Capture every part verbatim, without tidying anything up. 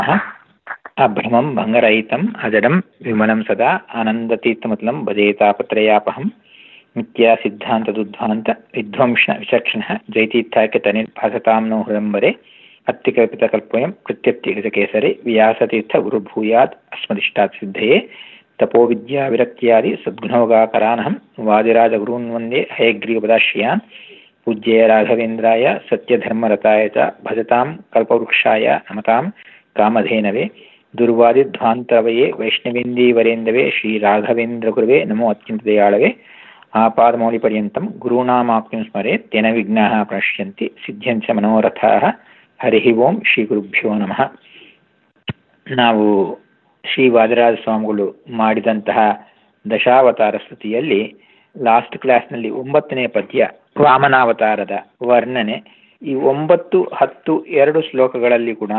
अभ्रमं भङ्गरहितम् अजडं विमलं सदा आनन्दतीर्थमतलं भजे तापत्रयापहं नित्या सिद्धान्तदुद्ध्वान्त विध्वंस विचक्षणः जयतीर्थाख्यतनिर्भासतां नो हृदम्बरे अत्तिकल्पितकल्पोऽयं कृत्यत्यगजकेसरे व्यासतीर्थ गुरुभूयात् अस्मदिष्टात् सिद्धये तपोविद्याविरक्त्यादि सद्गुणोगाकरानहं वादिराजगुरून् वन्दे हयग्रीवपदाश्रयान् पूज्य राघवेन्द्राय सत्यधर्मरताय च भजतां कल्पवृक्षाय नमतां कामधेनवे दुर्वादिध्वान्तरवये वैष्णवेन्दीवरेन्दवे श्रीराघवेन्द्रगुरुवे नमो अत्यन्तदयाळवे आपादमौलिपर्यन्तं गुरूणामाप्तिं स्मरेत् तेन विघ्नाः प्रणश्यन्ति सिद्ध्यन्ति मनोरथाः हरिः ओಂ ಶ್ರೀ ಗುರುಭ್ಯೋ ನಮಃ. ನಾವು ಶ್ರೀ ವಾದಿರಾಜ ಸ್ವಾಮಿಗಳು ಮಾಡಿದಂತಹ ದಶಾವತಾರ ಸ್ತುತಿಯಲ್ಲಿ ಲಾಸ್ಟ್ ಕ್ಲಾಸ್ನಲ್ಲಿ ಒಂಬತ್ತನೇ ಪದ್ಯ ವಾಮನಾವತಾರದ ವರ್ಣನೆ. ಈ ಒಂಬತ್ತು ಹತ್ತು ಎರಡು ಶ್ಲೋಕಗಳಲ್ಲಿ ಕೂಡ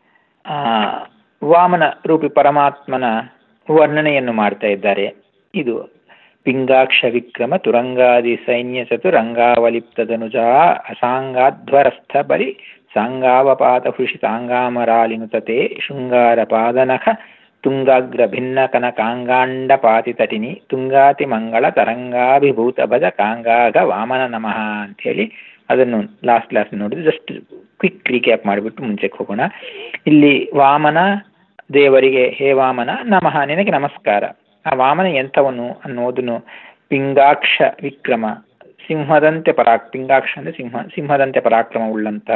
ವಾಮನ ರೂಪಿ ಪರಮಾತ್ಮನ ವರ್ಣನೆಯನ್ನು ಮಾಡ್ತಾ ಇದ್ದಾರೆ. ಇದು ಪಿಂಗಾಕ್ಷ ವಿಕ್ರಮ ತುರಂಗಾದಿ ಸೈನ್ಯ ಚತುರಂಗಾವಲಿಪ್ತದನುಜಾ ಅಸಾಂಗಾಧ್ವರಸ್ಥ ಬಲಿ ಸಾಂಗಾವಪಾತ ಹೃಷಿ ಸಾಂಗಾಮರಾಲಿನುತತೆ ಶೃಂಗಾರ ಪಾದನಖ ತುಂಗಾಗ್ರ ಭಿನ್ನ ಕನಕಾಂಗಾಂಡ ಪಾತಿತಟಿನಿ ತುಂಗಾತಿ ಮಂಗಳ ತರಂಗಾಭಿಭೂತ ಭಜ ಕಾಂಗಾಗ ವಾಮನ ನಮಃ ಅಂಥೇಳಿ ಅದನ್ನು ಲಾಸ್ಟ್ ಕ್ಲಾಸ್ ನೋಡಿದ್ರೆ ಜಸ್ಟ್ ಕ್ವಿಕ್ ರೀಕ್ಯಾಪ್ ಮಾಡಿಬಿಟ್ಟು ಮುಂಚೆಗೆ ಹೋಗೋಣ. ಇಲ್ಲಿ ವಾಮನ ದೇವರಿಗೆ ಹೇ ವಾಮನ ನಮಃ ನಿನಗೆ ನಮಸ್ಕಾರ. ಆ ವಾಮನ ಎಂಥವನು ಅನ್ನೋದನ್ನು ಪಿಂಗಾಕ್ಷ ವಿಕ್ರಮ ಸಿಂಹದಂತೆ ಪರಾಕ್ ಪಿಂಗಾಕ್ಷ ಅಂದರೆ ಸಿಂಹ ಸಿಂಹದಂತೆ ಪರಾಕ್ರಮ ಉಳ್ಳಂತ.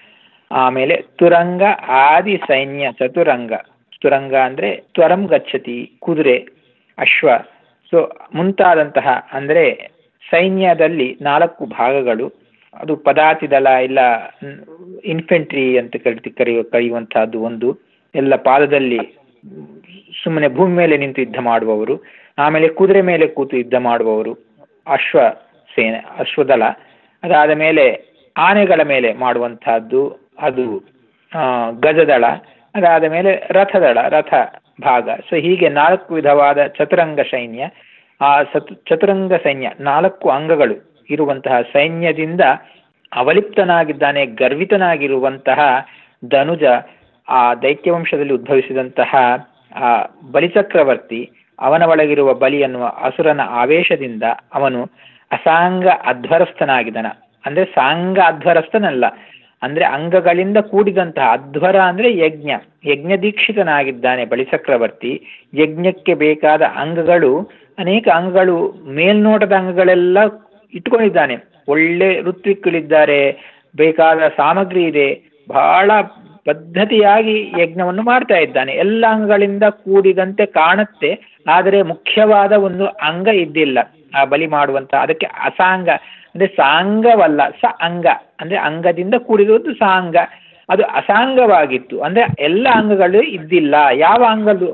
ಆಮೇಲೆ ತುರಂಗ ಆದಿ ಸೈನ್ಯ ಚತುರಂಗ ತುರಂಗ ಅಂದರೆ ತ್ವರಂ ಗಚ್ಚತಿ ಕುದುರೆ ಅಶ್ವ ಸೊ ಮುಂತಾದಂತಹ ಅಂದರೆ ಸೈನ್ಯದಲ್ಲಿ ನಾಲ್ಕು ಭಾಗಗಳು. ಅದು ಪದಾತಿ ದಳ ಇಲ್ಲ ಇನ್ಫೆಂಟ್ರಿ ಅಂತ ಕರಿತಿ ಕರೆಯುವ ಕರೆಯುವಂತಹದ್ದು ಒಂದು. ಎಲ್ಲ ಪಾದದಲ್ಲಿ ಸುಮ್ಮನೆ ಭೂಮಿ ಮೇಲೆ ನಿಂತು ಯುದ್ಧ ಮಾಡುವವರು. ಆಮೇಲೆ ಕುದುರೆ ಮೇಲೆ ಕೂತು ಯುದ್ಧ ಮಾಡುವವರು ಅಶ್ವ ಸೇನೆ ಅಶ್ವದಳ. ಅದಾದ ಮೇಲೆ ಆನೆಗಳ ಮೇಲೆ ಮಾಡುವಂತಹದ್ದು ಅದು ಗಜದಳ. ಅದಾದ ಮೇಲೆ ರಥದಳ ರಥ ಭಾಗ. ಸೊ ಹೀಗೆ ನಾಲ್ಕು ವಿಧವಾದ ಚತುರಂಗ ಸೈನ್ಯ. ಆ ಸತ್ ಚತುರಂಗ ಸೈನ್ಯ ನಾಲ್ಕು ಅಂಗಗಳು ಇರುವಂತಹ ಸೈನ್ಯದಿಂದ ಅವಲಿಪ್ತನಾಗಿದ್ದಾನೆ, ಗರ್ವಿತನಾಗಿರುವಂತಹ ಧನುಜ ಆ ದೈತ್ಯವಂಶದಲ್ಲಿ ಉದ್ಭವಿಸಿದಂತಹ ಆ ಬಲಿಚಕ್ರವರ್ತಿ ಅವನ ಒಳಗಿರುವ ಬಲಿ ಎನ್ನುವ ಅಸುರನ ಆವೇಶದಿಂದ ಅವನು ಅಸಾಂಗ ಅಧ್ವರಸ್ಥನಾಗಿದ್ದಾನ. ಅಂದ್ರೆ ಸಾಂಗ ಅಧ್ವರಸ್ಥನಲ್ಲ, ಅಂದ್ರೆ ಅಂಗಗಳಿಂದ ಕೂಡಿದಂತಹ ಅಧ್ವರ ಅಂದ್ರೆ ಯಜ್ಞ ಯಜ್ಞ ದೀಕ್ಷಿತನಾಗಿದ್ದಾನೆ ಬಲಿಚಕ್ರವರ್ತಿ. ಯಜ್ಞಕ್ಕೆ ಬೇಕಾದ ಅಂಗಗಳು ಅನೇಕ ಅಂಗಗಳು ಮೇಲ್ನೋಟದ ಅಂಗಗಳೆಲ್ಲ ಇಟ್ಕೊಂಡಿದ್ದಾನೆ. ಒಳ್ಳೆ ಋತ್ವಿಕ್ಕಳಿದ್ದಾರೆ, ಬೇಕಾದ ಸಾಮಗ್ರಿ ಇದೆ, ಬಹಳ ಪದ್ಧತಿಯಾಗಿ ಯಜ್ಞವನ್ನು ಮಾಡ್ತಾ ಇದ್ದಾನೆ. ಎಲ್ಲ ಅಂಗಗಳಿಂದ ಕೂಡಿದಂತೆ ಕಾಣುತ್ತೆ, ಆದರೆ ಮುಖ್ಯವಾದ ಒಂದು ಅಂಗ ಇದ್ದಿಲ್ಲ ಆ ಬಲಿ ಮಾಡುವಂತ. ಅದಕ್ಕೆ ಅಸಾಂಗ ಅಂದ್ರೆ ಸಾಂಗವಲ್ಲ, ಸ ಅಂಗ ಅಂದ್ರೆ ಅಂಗದಿಂದ ಕೂಡಿರುವುದು ಸಾಂಗ. ಅದು ಅಸಾಂಗವಾಗಿತ್ತು ಅಂದ್ರೆ ಎಲ್ಲ ಅಂಗಗಳು ಇದ್ದಿಲ್ಲ. ಯಾವ ಅಂಗಗಳು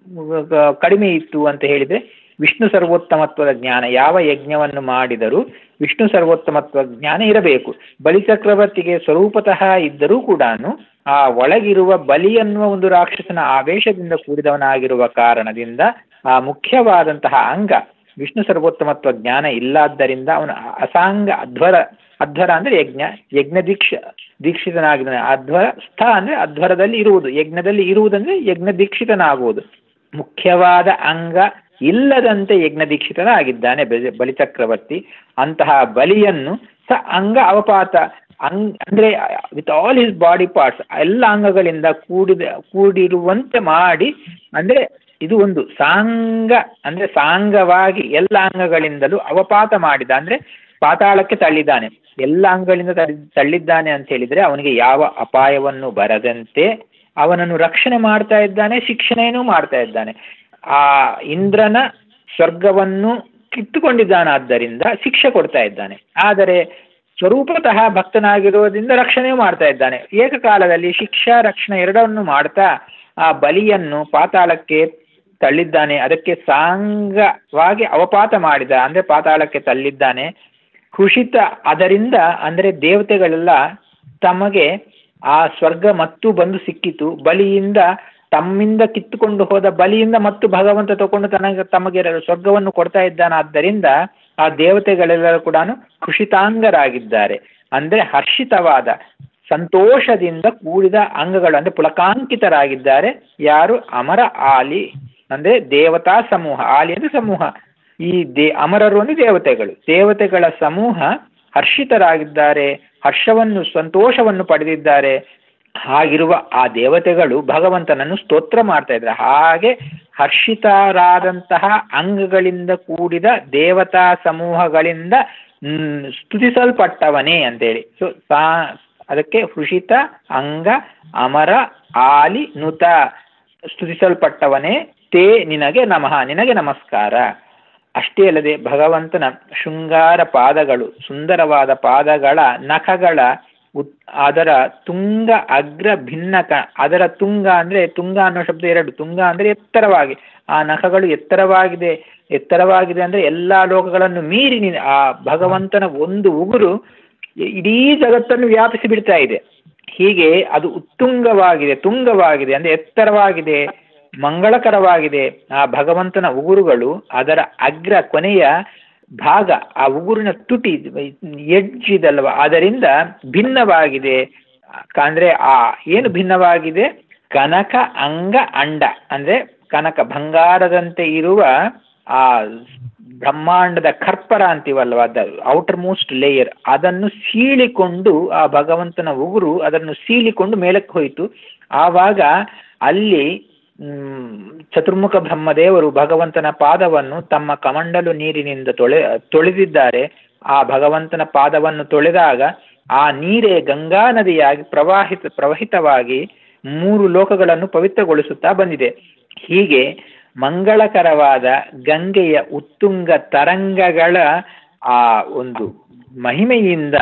ಕಡಿಮೆ ಇತ್ತು ಅಂತ ಹೇಳಿದ್ರೆ ವಿಷ್ಣು ಸರ್ವೋತ್ತಮತ್ವದ ಜ್ಞಾನ. ಯಾವ ಯಜ್ಞವನ್ನು ಮಾಡಿದರೂ ವಿಷ್ಣು ಸರ್ವೋತ್ತಮತ್ವ ಜ್ಞಾನ ಇರಬೇಕು. ಬಲಿಚಕ್ರವರ್ತಿಗೆ ಸ್ವರೂಪತಃ ಇದ್ದರೂ ಕೂಡ ಆ ಒಳಗಿರುವ ಬಲಿ ಅನ್ನುವ ಒಂದು ರಾಕ್ಷಸನ ಆವೇಶದಿಂದ ಕೂಡಿದವನಾಗಿರುವ ಕಾರಣದಿಂದ ಆ ಮುಖ್ಯವಾದಂತಹ ಅಂಗ ವಿಷ್ಣು ಸರ್ವೋತ್ತಮತ್ವ ಜ್ಞಾನ ಇಲ್ಲಾದ್ದರಿಂದ ಅವನು ಅಸಾಂಗ ಅಧ್ವರ. ಅಧ್ವರ ಅಂದ್ರೆ ಯಜ್ಞ ಯಜ್ಞ ದೀಕ್ಷ ದೀಕ್ಷಿತನಾಗಿದ್ದಾನೆ. ಅಧ್ವರ ಸ್ಥ ಅಂದ್ರೆ ಅಧ್ವರದಲ್ಲಿ ಇರುವುದು, ಯಜ್ಞದಲ್ಲಿ ಇರುವುದಂದ್ರೆ ಯಜ್ಞ ದೀಕ್ಷಿತನಾಗುವುದು. ಮುಖ್ಯವಾದ ಅಂಗ ಇಲ್ಲದಂತೆ ಯಜ್ಞ ದೀಕ್ಷಿತನಾಗಿದ್ದಾನೆ ಬಲಿಚಕ್ರವರ್ತಿ. ಅಂತಹ ಬಲಿಯನ್ನು ಸ ಅಂಗ ಅವಪಾತ ಅಂಗ್ ಅಂದ್ರೆ with all his body parts ಎಲ್ಲ ಅಂಗಗಳಿಂದ ಕೂಡಿದ ಕೂಡಿರುವಂತೆ ಮಾಡಿ, ಅಂದ್ರೆ ಇದು ಒಂದು ಸಾಂಗ ಅಂದ್ರೆ ಸಾಂಗವಾಗಿ ಎಲ್ಲ ಅಂಗಗಳಿಂದಲೂ ಅವಪಾತ ಮಾಡಿದ ಅಂದ್ರೆ ಪಾತಾಳಕ್ಕೆ ತಳ್ಳಿದ್ದಾನೆ. ಎಲ್ಲ ಅಂಗಗಳಿಂದ ತಳ್ಳಿ ತಳ್ಳಿದ್ದಾನೆ ಅಂತ ಹೇಳಿದ್ರೆ ಅವನಿಗೆ ಯಾವ ಅಪಾಯವನ್ನು ಬರದಂತೆ ಅವನನ್ನು ರಕ್ಷಣೆ ಮಾಡ್ತಾ ಇದ್ದಾನೆ, ಶಿಕ್ಷಣೆಯನ್ನು ಮಾಡ್ತಾ ಇದ್ದಾನೆ. ಆ ಇಂದ್ರನ ಸ್ವರ್ಗವನ್ನು ಕಿತ್ತುಕೊಂಡಿದ್ದಾನಾದ್ದರಿಂದ ಶಿಕ್ಷೆ ಕೊಡ್ತಾ ಇದ್ದಾನೆ. ಆದರೆ ಸ್ವರೂಪತಃ ಭಕ್ತನಾಗಿರೋದ್ರಿಂದ ರಕ್ಷಣೆ ಮಾಡ್ತಾ ಇದ್ದಾನೆ. ಏಕಕಾಲದಲ್ಲಿ ಶಿಕ್ಷಾ ರಕ್ಷಣೆ ಎರಡನ್ನು ಮಾಡ್ತಾ ಆ ಬಲಿಯನ್ನು ಪಾತಾಳಕ್ಕೆ ತಳ್ಳಿದ್ದಾನೆ. ಅದಕ್ಕೆ ಸಾಂಗವಾಗಿ ಅವಪಾತ ಮಾಡಿದ ಅಂದ್ರೆ ಪಾತಾಳಕ್ಕೆ ತಳ್ಳಿದ್ದಾನೆ. ಹುಷಿತ ಅದರಿಂದ ಅಂದ್ರೆ ದೇವತೆಗಳೆಲ್ಲ ತಮಗೆ ಆ ಸ್ವರ್ಗ ಮತ್ತು ಬಂದು ಸಿಕ್ಕಿತು. ಬಲಿಯಿಂದ ತಮ್ಮಿಂದ ಕಿತ್ತುಕೊಂಡು ಹೋದ ಬಲಿಯಿಂದ ಮತ್ತು ಭಗವಂತ ತಗೊಂಡು ತನಗೆ ತಮಗೆ ಸ್ವರ್ಗವನ್ನು ಕೊಡ್ತಾ ಇದ್ದಾನಾದ್ದರಿಂದ ಆ ದೇವತೆಗಳೆಲ್ಲರೂ ಕೂಡ ಖುಷಿತಾಂಗರಾಗಿದ್ದಾರೆ. ಅಂದ್ರೆ ಹರ್ಷಿತವಾದ ಸಂತೋಷದಿಂದ ಕೂಡಿದ ಅಂಗಗಳು ಅಂದರೆ ಪುಳಕಾಂಕಿತರಾಗಿದ್ದಾರೆ. ಯಾರು? ಅಮರ ಆಲಿ ಅಂದರೆ ದೇವತಾ ಸಮೂಹ. ಆಲಿ ಅಂದರೆ ಸಮೂಹ. ಈ ದೇ ಅಮರರು ಅಂದರೆ ದೇವತೆಗಳು. ದೇವತೆಗಳ ಸಮೂಹ ಹರ್ಷಿತರಾಗಿದ್ದಾರೆ, ಹರ್ಷವನ್ನು ಸಂತೋಷವನ್ನು ಪಡೆದಿದ್ದಾರೆ. ಹಾಗಿರುವ ಆ ದೇವತೆಗಳು ಭಗವಂತನನ್ನು ಸ್ತೋತ್ರ ಮಾಡ್ತಾ ಇದ್ದಾರೆ. ಹಾಗೆ ಹರ್ಷಿತರಾದಂತಹ ಅಂಗಗಳಿಂದ ಕೂಡಿದ ದೇವತಾ ಸಮೂಹಗಳಿಂದ ಸ್ತುತಿಸಲ್ಪಟ್ಟವನೇ ಅಂತೇಳಿ. ಸೊ ಸಾ ಅದಕ್ಕೆ ಹೃಷಿತ ಅಂಗ ಅಮರ ಆಲಿ ನುತ ಸ್ತುತಿಸಲ್ಪಟ್ಟವನೇ ತೇ ನಿನಗೆ ನಮಃ, ನಿನಗೆ ನಮಸ್ಕಾರ. ಅಷ್ಟೇ ಅಲ್ಲದೆ ಭಗವಂತನ ಶೃಂಗಾರ ಪಾದಗಳು, ಸುಂದರವಾದ ಪಾದಗಳ ನಖಗಳ ಉತ್ ಅದರ ತುಂಗ ಅಗ್ರ ಭಿನ್ನಕ, ಅದರ ತುಂಗ ಅಂದರೆ ತುಂಗ ಅನ್ನೋ ಶಬ್ದ ಎರಡು, ತುಂಗ ಅಂದರೆ ಎತ್ತರವಾಗಿ, ಆ ನಖಗಳು ಎತ್ತರವಾಗಿದೆ. ಎತ್ತರವಾಗಿದೆ ಅಂದರೆ ಎಲ್ಲ ಲೋಕಗಳನ್ನು ಮೀರಿ ಆ ಭಗವಂತನ ಒಂದು ಉಗುರು ಇಡೀ ಜಗತ್ತನ್ನು ವ್ಯಾಪಿಸಿ ಬಿಡ್ತಾ ಇದೆ. ಹೀಗೆ ಅದು ಉತ್ತುಂಗವಾಗಿದೆ, ತುಂಗವಾಗಿದೆ ಅಂದರೆ ಎತ್ತರವಾಗಿದೆ, ಮಂಗಳಕರವಾಗಿದೆ. ಆ ಭಗವಂತನ ಉಗುರುಗಳು ಅದರ ಅಗ್ರ ಕೊನೆಯ ಭಾಗ, ಆ ಉಗುರಿನ ತುಟಿ ಎಡ್ಜ್ ಇದಲ್ವ, ಅದರಿಂದ ಭಿನ್ನವಾಗಿದೆ. ಅಂದ್ರೆ ಆ ಏನು ಭಿನ್ನವಾಗಿದೆ? ಕನಕ ಅಂಗ ಅಂಡ ಅಂದ್ರೆ ಕನಕ ಬಂಗಾರದಂತೆ ಇರುವ ಆ ಬ್ರಹ್ಮಾಂಡದ ಕರ್ಪರ ಅಂತೀವಲ್ವ, ಅದ ಔಟರ್ ಮೋಸ್ಟ್ ಲೇಯರ್, ಅದನ್ನು ಸೀಳಿಕೊಂಡು ಆ ಭಗವಂತನ ಉಗುರು ಅದನ್ನು ಸೀಳಿಕೊಂಡು ಮೇಲಕ್ಕೆ ಹೋಯಿತು. ಆವಾಗ ಅಲ್ಲಿ ಚತುರ್ಮುಖ ಬ್ರಹ್ಮದೇವರು ಭಗವಂತನ ಪಾದವನ್ನು ತಮ್ಮ ಕಮಂಡಲು ನೀರಿನಿಂದ ತೊಳೆ ತೊಳೆದಿದ್ದಾರೆ. ಆ ಭಗವಂತನ ಪಾದವನ್ನು ತೊಳೆದಾಗ ಆ ನೀರೇ ಗಂಗಾ ನದಿಯಾಗಿ ಪ್ರವಾಹಿತ ಪ್ರವಹಿತವಾಗಿ ಮೂರು ಲೋಕಗಳನ್ನು ಪವಿತ್ರಗೊಳಿಸುತ್ತಾ ಬಂದಿದೆ. ಹೀಗೆ ಮಂಗಳಕರವಾದ ಗಂಗೆಯ ಉತ್ತುಂಗ ತರಂಗಗಳ ಆ ಒಂದು ಮಹಿಮೆಯಿಂದ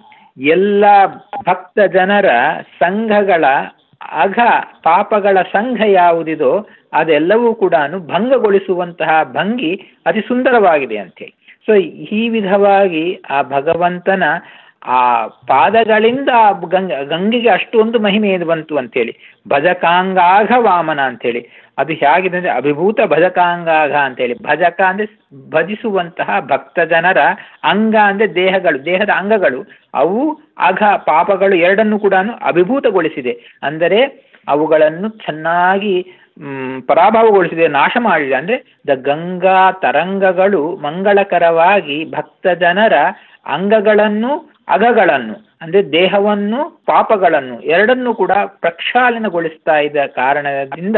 ಎಲ್ಲ ಭಕ್ತ ಜನರ ಸಂಘಗಳ ಅಘ ಪಾಪಗಳ ಸಂಘ ಯಾವುದಿದೋ ಅದೆಲ್ಲವೂ ಕೂಡ ಭಂಗಗೊಳಿಸುವಂತಹ ಭಂಗಿ ಅತಿ ಸುಂದರವಾಗಿದೆ ಅಂತೇಳಿ. ಸೊ ಈ ವಿಧವಾಗಿ ಆ ಭಗವಂತನ ಆ ಪಾದಗಳಿಂದ ಆ ಗಂಗ ಗಂಗೆಗೆ ಅಷ್ಟೊಂದು ಮಹಿಮೆ ಏನು ಬಂತು ಅಂತೇಳಿ. ಭಜಕಾಂಗಾಘ ವಾಮನ ಅಂತೇಳಿ ಅದು ಹೇಗಿದೆ ಅಂದರೆ ಅಭಿಭೂತ ಭಜಕಾಂಗಾಘ ಅಂತೇಳಿ. ಭಜಕ ಅಂದರೆ ಭಜಿಸುವಂತಹ ಭಕ್ತ ಜನರ, ಅಂಗ ಅಂದರೆ ದೇಹಗಳು, ದೇಹದ ಅಂಗಗಳು, ಅವು ಅಘ ಪಾಪಗಳು ಎರಡನ್ನು ಕೂಡ ಅಭಿಭೂತಗೊಳಿಸಿದೆ. ಅಂದರೆ ಅವುಗಳನ್ನು ಚೆನ್ನಾಗಿ ಪರಾಭವಗೊಳಿಸಿದೆ, ನಾಶ ಮಾಡಿದೆ. ಅಂದರೆ ದ ಗಂಗಾ ತರಂಗಗಳು ಮಂಗಳಕರವಾಗಿ ಭಕ್ತ ಜನರ ಅಂಗಗಳನ್ನು ಅಗಗಳನ್ನು ಅಂದರೆ ದೇಹವನ್ನು ಪಾಪಗಳನ್ನು ಎರಡನ್ನೂ ಕೂಡ ಪ್ರಕ್ಷಾಳನಗೊಳಿಸ್ತಾ ಇದ್ದ ಕಾರಣದಿಂದ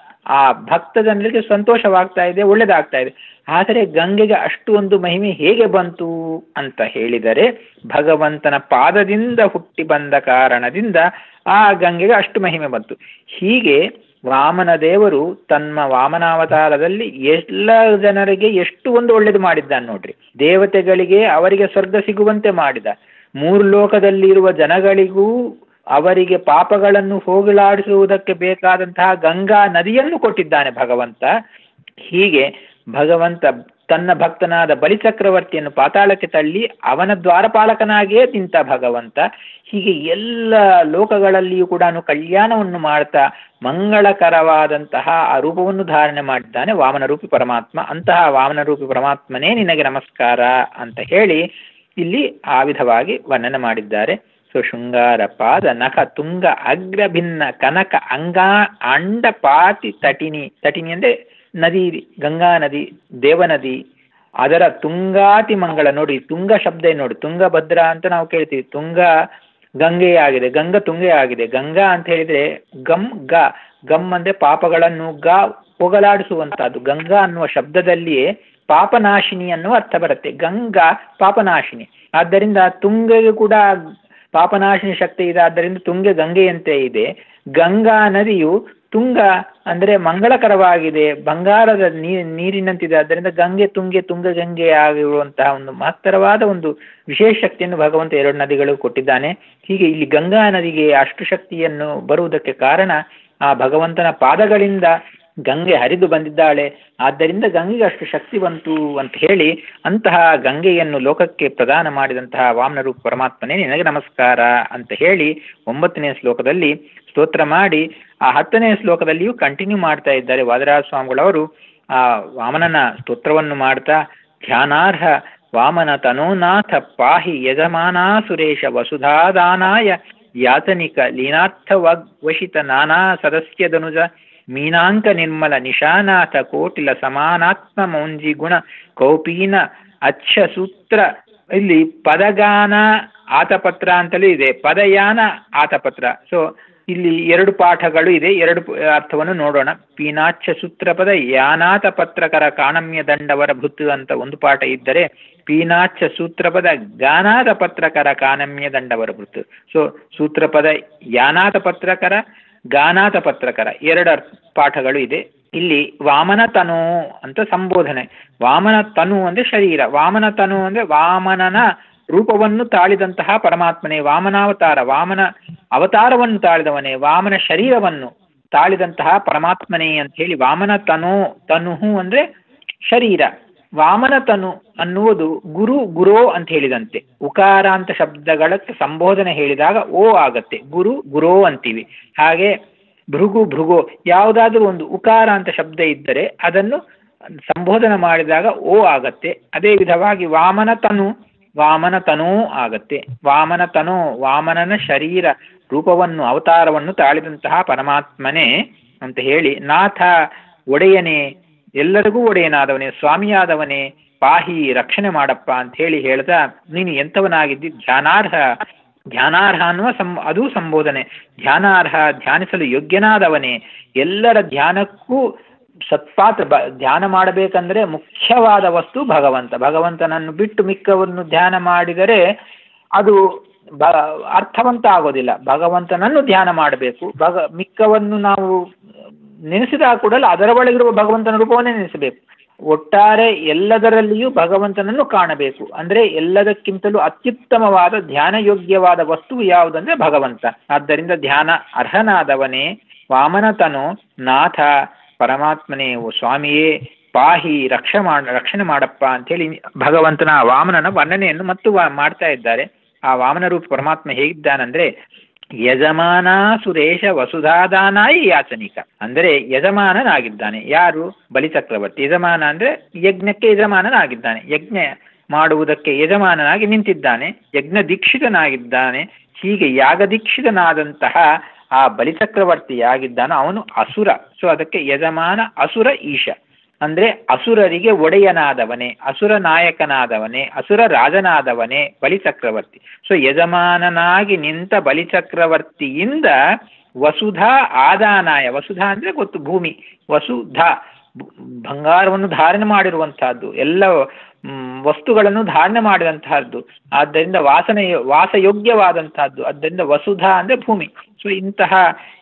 ಆ ಭಕ್ತ ಜನರಿಗೆ ಸಂತೋಷವಾಗ್ತಾ ಇದೆ, ಒಳ್ಳೆದಾಗ್ತಾ ಇದೆ. ಆದರೆ ಗಂಗೆಗೆ ಅಷ್ಟು ಒಂದು ಮಹಿಮೆ ಹೇಗೆ ಬಂತು ಅಂತ ಹೇಳಿದರೆ, ಭಗವಂತನ ಪಾದದಿಂದ ಹುಟ್ಟಿ ಬಂದ ಕಾರಣದಿಂದ ಆ ಗಂಗೆಗೆ ಅಷ್ಟು ಮಹಿಮೆ ಬಂತು. ಹೀಗೆ ವಾಮನ ದೇವರು ತನ್ನ ವಾಮನಾವತಾರದಲ್ಲಿ ಎಲ್ಲ ಜನರಿಗೆ ಎಷ್ಟು ಒಂದು ಒಳ್ಳೇದು ಮಾಡಿದ್ದಾನೆ ನೋಡ್ರಿ. ದೇವತೆಗಳಿಗೆ ಅವರಿಗೆ ಸ್ವರ್ಗ ಸಿಗುವಂತೆ ಮಾಡಿದ, ಮೂರು ಲೋಕದಲ್ಲಿ ಇರುವ ಜನಗಳಿಗೂ ಅವರಿಗೆ ಪಾಪಗಳನ್ನು ಹೋಗಲಾಡಿಸುವುದಕ್ಕೆ ಬೇಕಾದಂತಹ ಗಂಗಾ ನದಿಯನ್ನು ಕೊಟ್ಟಿದ್ದಾನೆ ಭಗವಂತ. ಹೀಗೆ ಭಗವಂತ ತನ್ನ ಭಕ್ತನಾದ ಬಲಿಚಕ್ರವರ್ತಿಯನ್ನು ಪಾತಾಳಕ್ಕೆ ತಳ್ಳಿ ಅವನ ದ್ವಾರಪಾಲಕನಾಗಿಯೇ ನಿಂತ ಭಗವಂತ. ಹೀಗೆ ಎಲ್ಲ ಲೋಕಗಳಲ್ಲಿಯೂ ಕೂಡ ಕಲ್ಯಾಣವನ್ನು ಮಾಡ್ತಾ ಮಂಗಳಕರವಾದಂತಹ ಆ ರೂಪವನ್ನು ಧಾರಣೆ ಮಾಡಿದ್ದಾನೆ ವಾಮನರೂಪಿ ಪರಮಾತ್ಮ. ಅಂತಹ ವಾಮನರೂಪಿ ಪರಮಾತ್ಮನೇ ನಿನಗೆ ನಮಸ್ಕಾರ ಅಂತ ಹೇಳಿ ಇಲ್ಲಿ ಆ ವಿಧವಾಗಿ ವರ್ಣನೆ ಮಾಡಿದ್ದಾರೆ. ಸೊ ಶೃಂಗಾರ ಪಾದ ನಖ ತುಂಗ ಅಗ್ರ ಭಿನ್ನ ಕನಕ ಅಂಗಾ ಅಂಡ ಪಾತಿ ತಟಿನಿ. ತಟಿನಿ ಅಂದ್ರೆ ನದಿ, ಗಂಗಾ ನದಿ, ದೇವನದಿ, ಅದರ ತುಂಗಾತಿ ಮಂಗಳ. ನೋಡಿ ತುಂಗ ಶಬ್ದ ನೋಡಿ, ತುಂಗಭದ್ರಾ ಅಂತ ನಾವು ಕೇಳ್ತೀವಿ, ತುಂಗ ಗಂಗೆ ಆಗಿದೆ, ಗಂಗ ತುಂಗೆ ಆಗಿದೆ. ಗಂಗಾ ಅಂತ ಹೇಳಿದ್ರೆ ಗಮ್ ಗ, ಗಮ್ ಅಂದ್ರೆ ಪಾಪಗಳನ್ನು ಗ ಹೋಗಲಾಡಿಸುವಂತಹದ್ದು. ಗಂಗಾ ಅನ್ನುವ ಶಬ್ದದಲ್ಲಿಯೇ ಪಾಪನಾಶಿನಿ ಅನ್ನುವ ಅರ್ಥ ಬರುತ್ತೆ. ಗಂಗಾ ಪಾಪನಾಶಿನಿ, ಆದ್ದರಿಂದ ತುಂಗೆಗೆ ಕೂಡ ಪಾಪನಾಶಿನಿ ಶಕ್ತಿ ಇದೆ. ಆದ್ದರಿಂದ ತುಂಗೆ ಗಂಗೆಯಂತೆ ಇದೆ. ಗಂಗಾ ನದಿಯು ತುಂಗ ಅಂದ್ರೆ ಮಂಗಳಕರವಾಗಿದೆ, ಬಂಗಾರದ ನೀ ನೀರಿನಂತಿದೆ. ಆದ್ದರಿಂದ ಗಂಗೆ ತುಂಗೆ ತುಂಗ ಗಂಗೆ ಆಗಿರುವಂತಹ ಒಂದು ಮಹತ್ತರವಾದ ಒಂದು ವಿಶೇಷ ಶಕ್ತಿಯನ್ನು ಭಗವಂತ ಎರಡು ನದಿಗಳು ಕೊಟ್ಟಿದ್ದಾನೆ. ಹೀಗೆ ಇಲ್ಲಿ ಗಂಗಾ ನದಿಗೆ ಅಷ್ಟು ಶಕ್ತಿಯನ್ನು ಬರುವುದಕ್ಕೆ ಕಾರಣ ಆ ಭಗವಂತನ ಪಾದಗಳಿಂದ ಗಂಗೆ ಹರಿದು ಬಂದಿದ್ದಾಳೆ. ಆದ್ದರಿಂದ ಗಂಗೆಗೆ ಅಷ್ಟು ಶಕ್ತಿ ಬಂತು ಅಂತ ಹೇಳಿ ಅಂತಹ ಗಂಗೆಯನ್ನು ಲೋಕಕ್ಕೆ ಪ್ರದಾನ ಮಾಡಿದಂತಹ ವಾಮನರೂಪ ಪರಮಾತ್ಮನೇ ನಿನಗೆ ನಮಸ್ಕಾರ ಅಂತ ಹೇಳಿ ಒಂಬತ್ತನೇ ಶ್ಲೋಕದಲ್ಲಿ ಸ್ತೋತ್ರ ಮಾಡಿ ಆ ಹತ್ತನೇ ಶ್ಲೋಕದಲ್ಲಿಯೂ ಕಂಟಿನ್ಯೂ ಮಾಡ್ತಾ ಇದ್ದಾರೆ ವಾದರಾಜ ಸ್ವಾಮಿಗಳವರು. ಆ ವಾಮನನ ಸ್ತೋತ್ರವನ್ನು ಮಾಡ್ತಾ ಧ್ಯಾನಾರ್ಹ ವಾಮನ ತನೋನಾಥ ಪಾಹಿ ಯಜಮಾನಾ ಸುರೇಶ ವಸುಧಾದಾನಾಯ ಯಾತನಿಕ ಲೀನಾರ್ಥವಾಗ್ವಶಿತ ನಾನಾ ಸದಸ್ಯದನುಜ ಮೀನಾಂಕ ನಿರ್ಮಲ ನಿಶಾನಾಥ ಕೋಟಿಲ ಸಮಾನಾತ್ಮ ಮೌಂಜಿ ಗುಣ ಕೌಪೀನ ಅಚ್ಚ ಸೂತ್ರ. ಇಲ್ಲಿ ಪದಗಾನ ಆತಪತ್ರ ಅಂತಲೂ ಇದೆ, ಪದಯಾನ ಆತಪತ್ರ. ಸೊ ಇಲ್ಲಿ ಎರಡು ಪಾಠಗಳು ಇದೆ, ಎರಡು ಅರ್ಥವನ್ನು ನೋಡೋಣ. ಪೀನಾಚ್ಛ ಸೂತ್ರಪದ ಯಾನಾಥ ಪತ್ರಕರ ಕಾಣಮ್ಯ ದಂಡವರ ಭೃತ್ ಅಂತ ಒಂದು ಪಾಠ ಇದ್ದರೆ, ಪೀನಾಚ್ಛ ಸೂತ್ರಪದ ಗಾನಾಥ ಪತ್ರಕರ ಕಾಣಮ್ಯ ದಂಡವರ ಭೃತ್. ಸೊ ಸೂತ್ರಪದ ಯಾನಾಥ ಪತ್ರಕರ, ಗಾನಾಥ ಪತ್ರಕರ ಎರಡು ಪಾಠಗಳು ಇದೆ. ಇಲ್ಲಿ ವಾಮನ ತನು ಅಂತ ಸಂಬೋಧನೆ. ವಾಮನ ತನು ಅಂದ್ರೆ ಶರೀರ, ವಾಮನ ತನು ಅಂದ್ರೆ ವಾಮನನ ರೂಪವನ್ನು ತಾಳಿದಂತಹ ಪರಮಾತ್ಮನೇ, ವಾಮನಾವತಾರ, ವಾಮನ ಅವತಾರವನ್ನು ತಾಳಿದವನೇ, ವಾಮನ ಶರೀರವನ್ನು ತಾಳಿದಂತಹ ಪರಮಾತ್ಮನೇ ಅಂತ ಹೇಳಿ ವಾಮನ ತನು. ತನುಹು ಅಂದ್ರೆ ಶರೀರ. ವಾಮನ ತನು ಅನ್ನುವುದು ಗುರು ಗುರೋ ಅಂತ ಹೇಳಿದಂತೆ. ಉಕಾರ ಅಂತ ಶಬ್ದಗಳ ಸಂಬೋಧನೆ ಹೇಳಿದಾಗ ಓ ಆಗತ್ತೆ, ಗುರು ಗುರೋ ಅಂತೀವಿ. ಹಾಗೆ ಭೃಗು ಭೃಗೋ, ಯಾವುದಾದ್ರೂ ಒಂದು ಉಕಾರ ಅಂತ ಶಬ್ದ ಇದ್ದರೆ ಅದನ್ನು ಸಂಬೋಧನೆ ಮಾಡಿದಾಗ ಓ ಆಗತ್ತೆ. ಅದೇ ವಿಧವಾಗಿ ವಾಮನ ತನು, ವಾಮನ ತನೂ ಆಗತ್ತೆ. ವಾಮನ ತನು, ವಾಮನನ ಶರೀರ ರೂಪವನ್ನು ಅವತಾರವನ್ನು ತಾಳಿದಂತಹ ಪರಮಾತ್ಮನೇ ಅಂತ ಹೇಳಿ, ನಾಥ ಒಡೆಯನೇ, ಎಲ್ಲರಿಗೂ ಒಡೆಯನಾದವನೇ, ಸ್ವಾಮಿಯಾದವನೇ, ಪಾಹಿ ರಕ್ಷಣೆ ಮಾಡಪ್ಪ ಅಂತ ಹೇಳಿ ಹೇಳ್ತಾ, ನೀನು ಎಂಥವನಾಗಿದ್ದಿ, ಧ್ಯಾನಾರ್ಹ, ಧ್ಯಾನಾರ್ಹ ಅನ್ನುವ ಸಂ ಅದೂ ಸಂಬೋಧನೆ. ಧ್ಯಾನಾರ್ಹ, ಧ್ಯಾನಿಸಲು ಯೋಗ್ಯನಾದವನೇ, ಎಲ್ಲರ ಧ್ಯಾನಕ್ಕೂ ಸತ್ಪಾತ್ರ. ಬ ಧ್ಯಾನ ಮಾಡಬೇಕಂದ್ರೆ ಮುಖ್ಯವಾದ ವಸ್ತು ಭಗವಂತ. ಭಗವಂತನನ್ನು ಬಿಟ್ಟು ಮಿಕ್ಕವನ್ನು ಧ್ಯಾನ ಮಾಡಿದರೆ ಅದು ಬ ಅರ್ಥವಂತ ಆಗೋದಿಲ್ಲ. ಭಗವಂತನನ್ನು ಧ್ಯಾನ ಮಾಡಬೇಕು. ಭಗ ಮಿಕ್ಕವನ್ನು ನಾವು ನೆನೆಸಿದಾಗ ಕೂಡಲೇ ಅದರ ಒಳಗಿರುವ ಭಗವಂತನ ರೂಪವನ್ನೇ ನೆನೆಸಬೇಕು. ಒಟ್ಟಾರೆ ಎಲ್ಲದರಲ್ಲಿಯೂ ಭಗವಂತನನ್ನು ಕಾಣಬೇಕು. ಅಂದರೆ ಎಲ್ಲದಕ್ಕಿಂತಲೂ ಅತ್ಯುತ್ತಮವಾದ ಧ್ಯಾನ ಯೋಗ್ಯವಾದ ವಸ್ತು ಯಾವುದಂದ್ರೆ ಭಗವಂತ. ಆದ್ದರಿಂದ ಧ್ಯಾನ ಅರ್ಹನಾದವನೇ, ವಾಮನತನು, ನಾಥ ಪರಮಾತ್ಮನೇ, ಓ ಸ್ವಾಮಿಯೇ, ಪಾಹಿ ರಕ್ಷ ಮಾಡ ರಕ್ಷಣೆ ಮಾಡಪ್ಪ ಅಂಥೇಳಿ ಭಗವಂತನ ವಾಮನನ ವರ್ಣನೆಯನ್ನು ಮತ್ತು ಮಾಡ್ತಾ ಇದ್ದಾರೆ. ಆ ವಾಮನ ರೂಪ ಪರಮಾತ್ಮ ಹೇಗಿದ್ದಾನಂದ್ರೆ, ಯಜಮಾನ ಸುರೇಶ ವಸುಧಾದಾನಾಯಿ ಯಾಚನಿಕ. ಅಂದರೆ ಯಜಮಾನನಾಗಿದ್ದಾನೆ. ಯಾರು? ಬಲಿಚಕ್ರವರ್ತಿ. ಯಜಮಾನ ಅಂದ್ರೆ ಯಜ್ಞಕ್ಕೆ ಯಜಮಾನನಾಗಿದ್ದಾನೆ, ಯಜ್ಞ ಮಾಡುವುದಕ್ಕೆ ಯಜಮಾನನಾಗಿ ನಿಂತಿದ್ದಾನೆ, ಯಜ್ಞ ದೀಕ್ಷಿತನಾಗಿದ್ದಾನೆ. ಹೀಗೆ ಯಾಗ ದೀಕ್ಷಿತನಾದಂತಹ ಆ ಬಲಿಚಕ್ರವರ್ತಿಯಾಗಿದ್ದಾನೆ ಅವನು ಅಸುರ. ಸೊ ಅದಕ್ಕೆ ಯಜಮಾನ ಅಸುರ ಈಶ ಅಂದ್ರೆ ಅಸುರರಿಗೆ ಒಡೆಯನಾದವನೇ, ಅಸುರ ನಾಯಕನಾದವನೇ, ಅಸುರ ರಾಜನಾದವನೇ ಬಲಿಚಕ್ರವರ್ತಿ. ಸೊ ಯಜಮಾನನಾಗಿ ನಿಂತ ಬಲಿಚಕ್ರವರ್ತಿಯಿಂದ ವಸುಧಾ ಆದಾನಾಯ, ವಸುಧಾ ಅಂದ್ರೆ ಗೊತ್ತು ಭೂಮಿ, ವಸುಧಾ ಬಂಗಾರವನ್ನು ಧಾರಣೆ ಮಾಡಿರುವಂತಹದ್ದು, ಎಲ್ಲ ವಸ್ತುಗಳನ್ನು ಧಾರಣೆ ಮಾಡಿದಂತಹದ್ದು, ಆದ್ದರಿಂದ ವಾಸನೆ ವಾಸಯೋಗ್ಯವಾದಂತಹದ್ದು. ಆದ್ದರಿಂದ ವಸುಧಾ ಅಂದ್ರೆ ಭೂಮಿ. ಸೊ ಇಂತಹ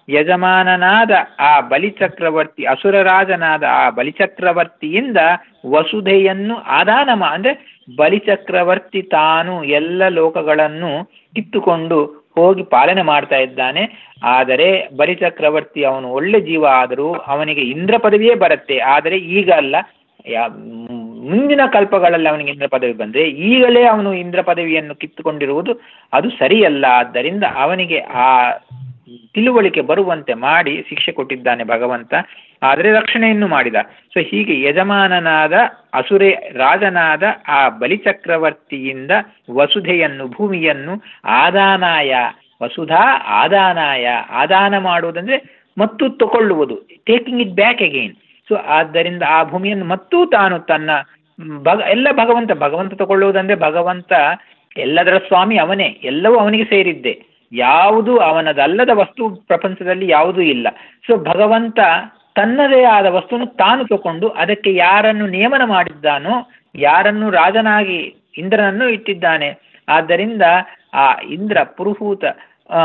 ಯಜಮಾನನಾದ ಆ ಬಲಿಚಕ್ರವರ್ತಿ, ಅಸುರರಾಜನಾದ ಆ ಬಲಿಚಕ್ರವರ್ತಿಯಿಂದ ವಸುಧೆಯನ್ನು ಆದಾನ ಮಾ ಅಂದ್ರೆ ಬಲಿಚಕ್ರವರ್ತಿ ತಾನು ಎಲ್ಲ ಲೋಕಗಳನ್ನು ಕಿತ್ತುಕೊಂಡು ಹೋಗಿ ಪಾಲನೆ ಮಾಡ್ತಾ ಇದ್ದಾನೆ. ಆದರೆ ಬಲಿಚಕ್ರವರ್ತಿ ಅವನು ಒಳ್ಳೆ ಜೀವ ಆದರೂ ಅವನಿಗೆ ಇಂದ್ರ ಪದವಿಯೇ ಬರುತ್ತೆ. ಆದರೆ ಈಗ ಅಲ್ಲ, ಮುಂದಿನ ಕಲ್ಪಗಳಲ್ಲಿ ಅವನಿಗೆ ಇಂದ್ರ ಪದವಿ ಬಂದರೆ ಈಗಲೇ ಅವನು ಇಂದ್ರ ಪದವಿಯನ್ನು ಕಿತ್ತುಕೊಂಡಿರುವುದು ಅದು ಸರಿಯಲ್ಲ. ಆದ್ದರಿಂದ ಅವನಿಗೆ ಆ ತಿಳುವಳಿಕೆ ಬರುವಂತೆ ಮಾಡಿ ಶಿಕ್ಷೆ ಕೊಟ್ಟಿದ್ದಾನೆ ಭಗವಂತ. ಆದರೆ ರಕ್ಷಣೆಯನ್ನು ಮಾಡಿದ. ಸೊ ಹೀಗೆ ಯಜಮಾನನಾದ ಅಸುರೇ ರಾಜನಾದ ಆ ಬಲಿಚಕ್ರವರ್ತಿಯಿಂದ ವಸುಧೆಯನ್ನು, ಭೂಮಿಯನ್ನು ಆದಾನಾಯ, ವಸುಧಾ ಆದಾನಾಯ, ಆದಾನ ಮಾಡುವುದಂದ್ರೆ ಮತ್ತು ತಗೊಳ್ಳುವುದು, taking it back again. So ಆದ್ದರಿಂದ ಆ ಭೂಮಿಯನ್ನು ಮತ್ತೂ ತಾನು ತನ್ನ ಭಗ ಎಲ್ಲ ಭಗವಂತ ಭಗವಂತ ತಗೊಳ್ಳುವುದಂದ್ರೆ ಭಗವಂತ ಎಲ್ಲದರ ಸ್ವಾಮಿ ಅವನೇ, ಎಲ್ಲವೂ ಅವನಿಗೆ ಸೇರಿದ್ದೆ, ಯಾವುದು ಅವನದಲ್ಲದ ವಸ್ತು ಪ್ರಪಂಚದಲ್ಲಿ ಯಾವುದೂ ಇಲ್ಲ. ಸೊ ಭಗವಂತ ತನ್ನದೇ ಆದ ವಸ್ತುವನ್ನು ತಾನು ತಗೊಂಡು ಅದಕ್ಕೆ ಯಾರನ್ನು ನಿಯಮನ ಮಾಡಿದ್ದಾನೋ, ಯಾರನ್ನು ರಾಜನಾಗಿ ಇಂದ್ರನನ್ನು ಇಟ್ಟಿದ್ದಾನೆ. ಆದ್ದರಿಂದ ಆ ಇಂದ್ರ ಪುರುಹೂತ ಆ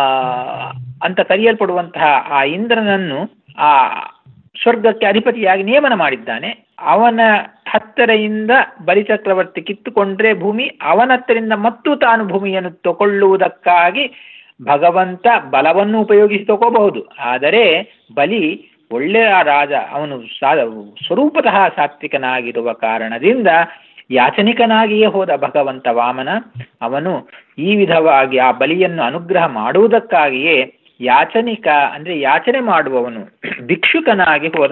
ಅಂತ ಕರೆಯಲ್ಪಡುವಂತಹ ಆ ಇಂದ್ರನನ್ನು ಆ ಸ್ವರ್ಗಕ್ಕೆ ಅಧಿಪತಿಯಾಗಿ ನಿಯಮನ ಮಾಡಿದ್ದಾನೆ. ಅವನ ಹತ್ತರೆಯಿಂದ ಬಲಿಚಕ್ರವರ್ತಿ ಕಿತ್ತುಕೊಂಡ್ರೆ ಭೂಮಿ, ಅವನ ಹತ್ತರಿಂದ ಮತ್ತು ತಾನು ಭೂಮಿಯನ್ನು ತಗೊಳ್ಳುವುದಕ್ಕಾಗಿ ಭಗವಂತ ಬಲವನ್ನು ಉಪಯೋಗಿಸಿ ತಗೋಬಹುದು. ಆದರೆ ಬಲಿ ಒಳ್ಳೆಯ ರಾಜ, ಅವನು ಸಾ ಸ್ವರೂಪತಃ ಸಾತ್ವಿಕನಾಗಿರುವ ಕಾರಣದಿಂದ ಯಾಚನಿಕನಾಗಿಯೇ ಹೋದ ಭಗವಂತ ವಾಮನ. ಅವನು ಈ ವಿಧವಾಗಿ ಆ ಬಲಿಯನ್ನು ಅನುಗ್ರಹ ಮಾಡುವುದಕ್ಕಾಗಿಯೇ ಯಾಚನಿಕ ಅಂದ್ರೆ ಯಾಚನೆ ಮಾಡುವವನು, ಭಿಕ್ಷುಕನಾಗಿ ಹೋದ.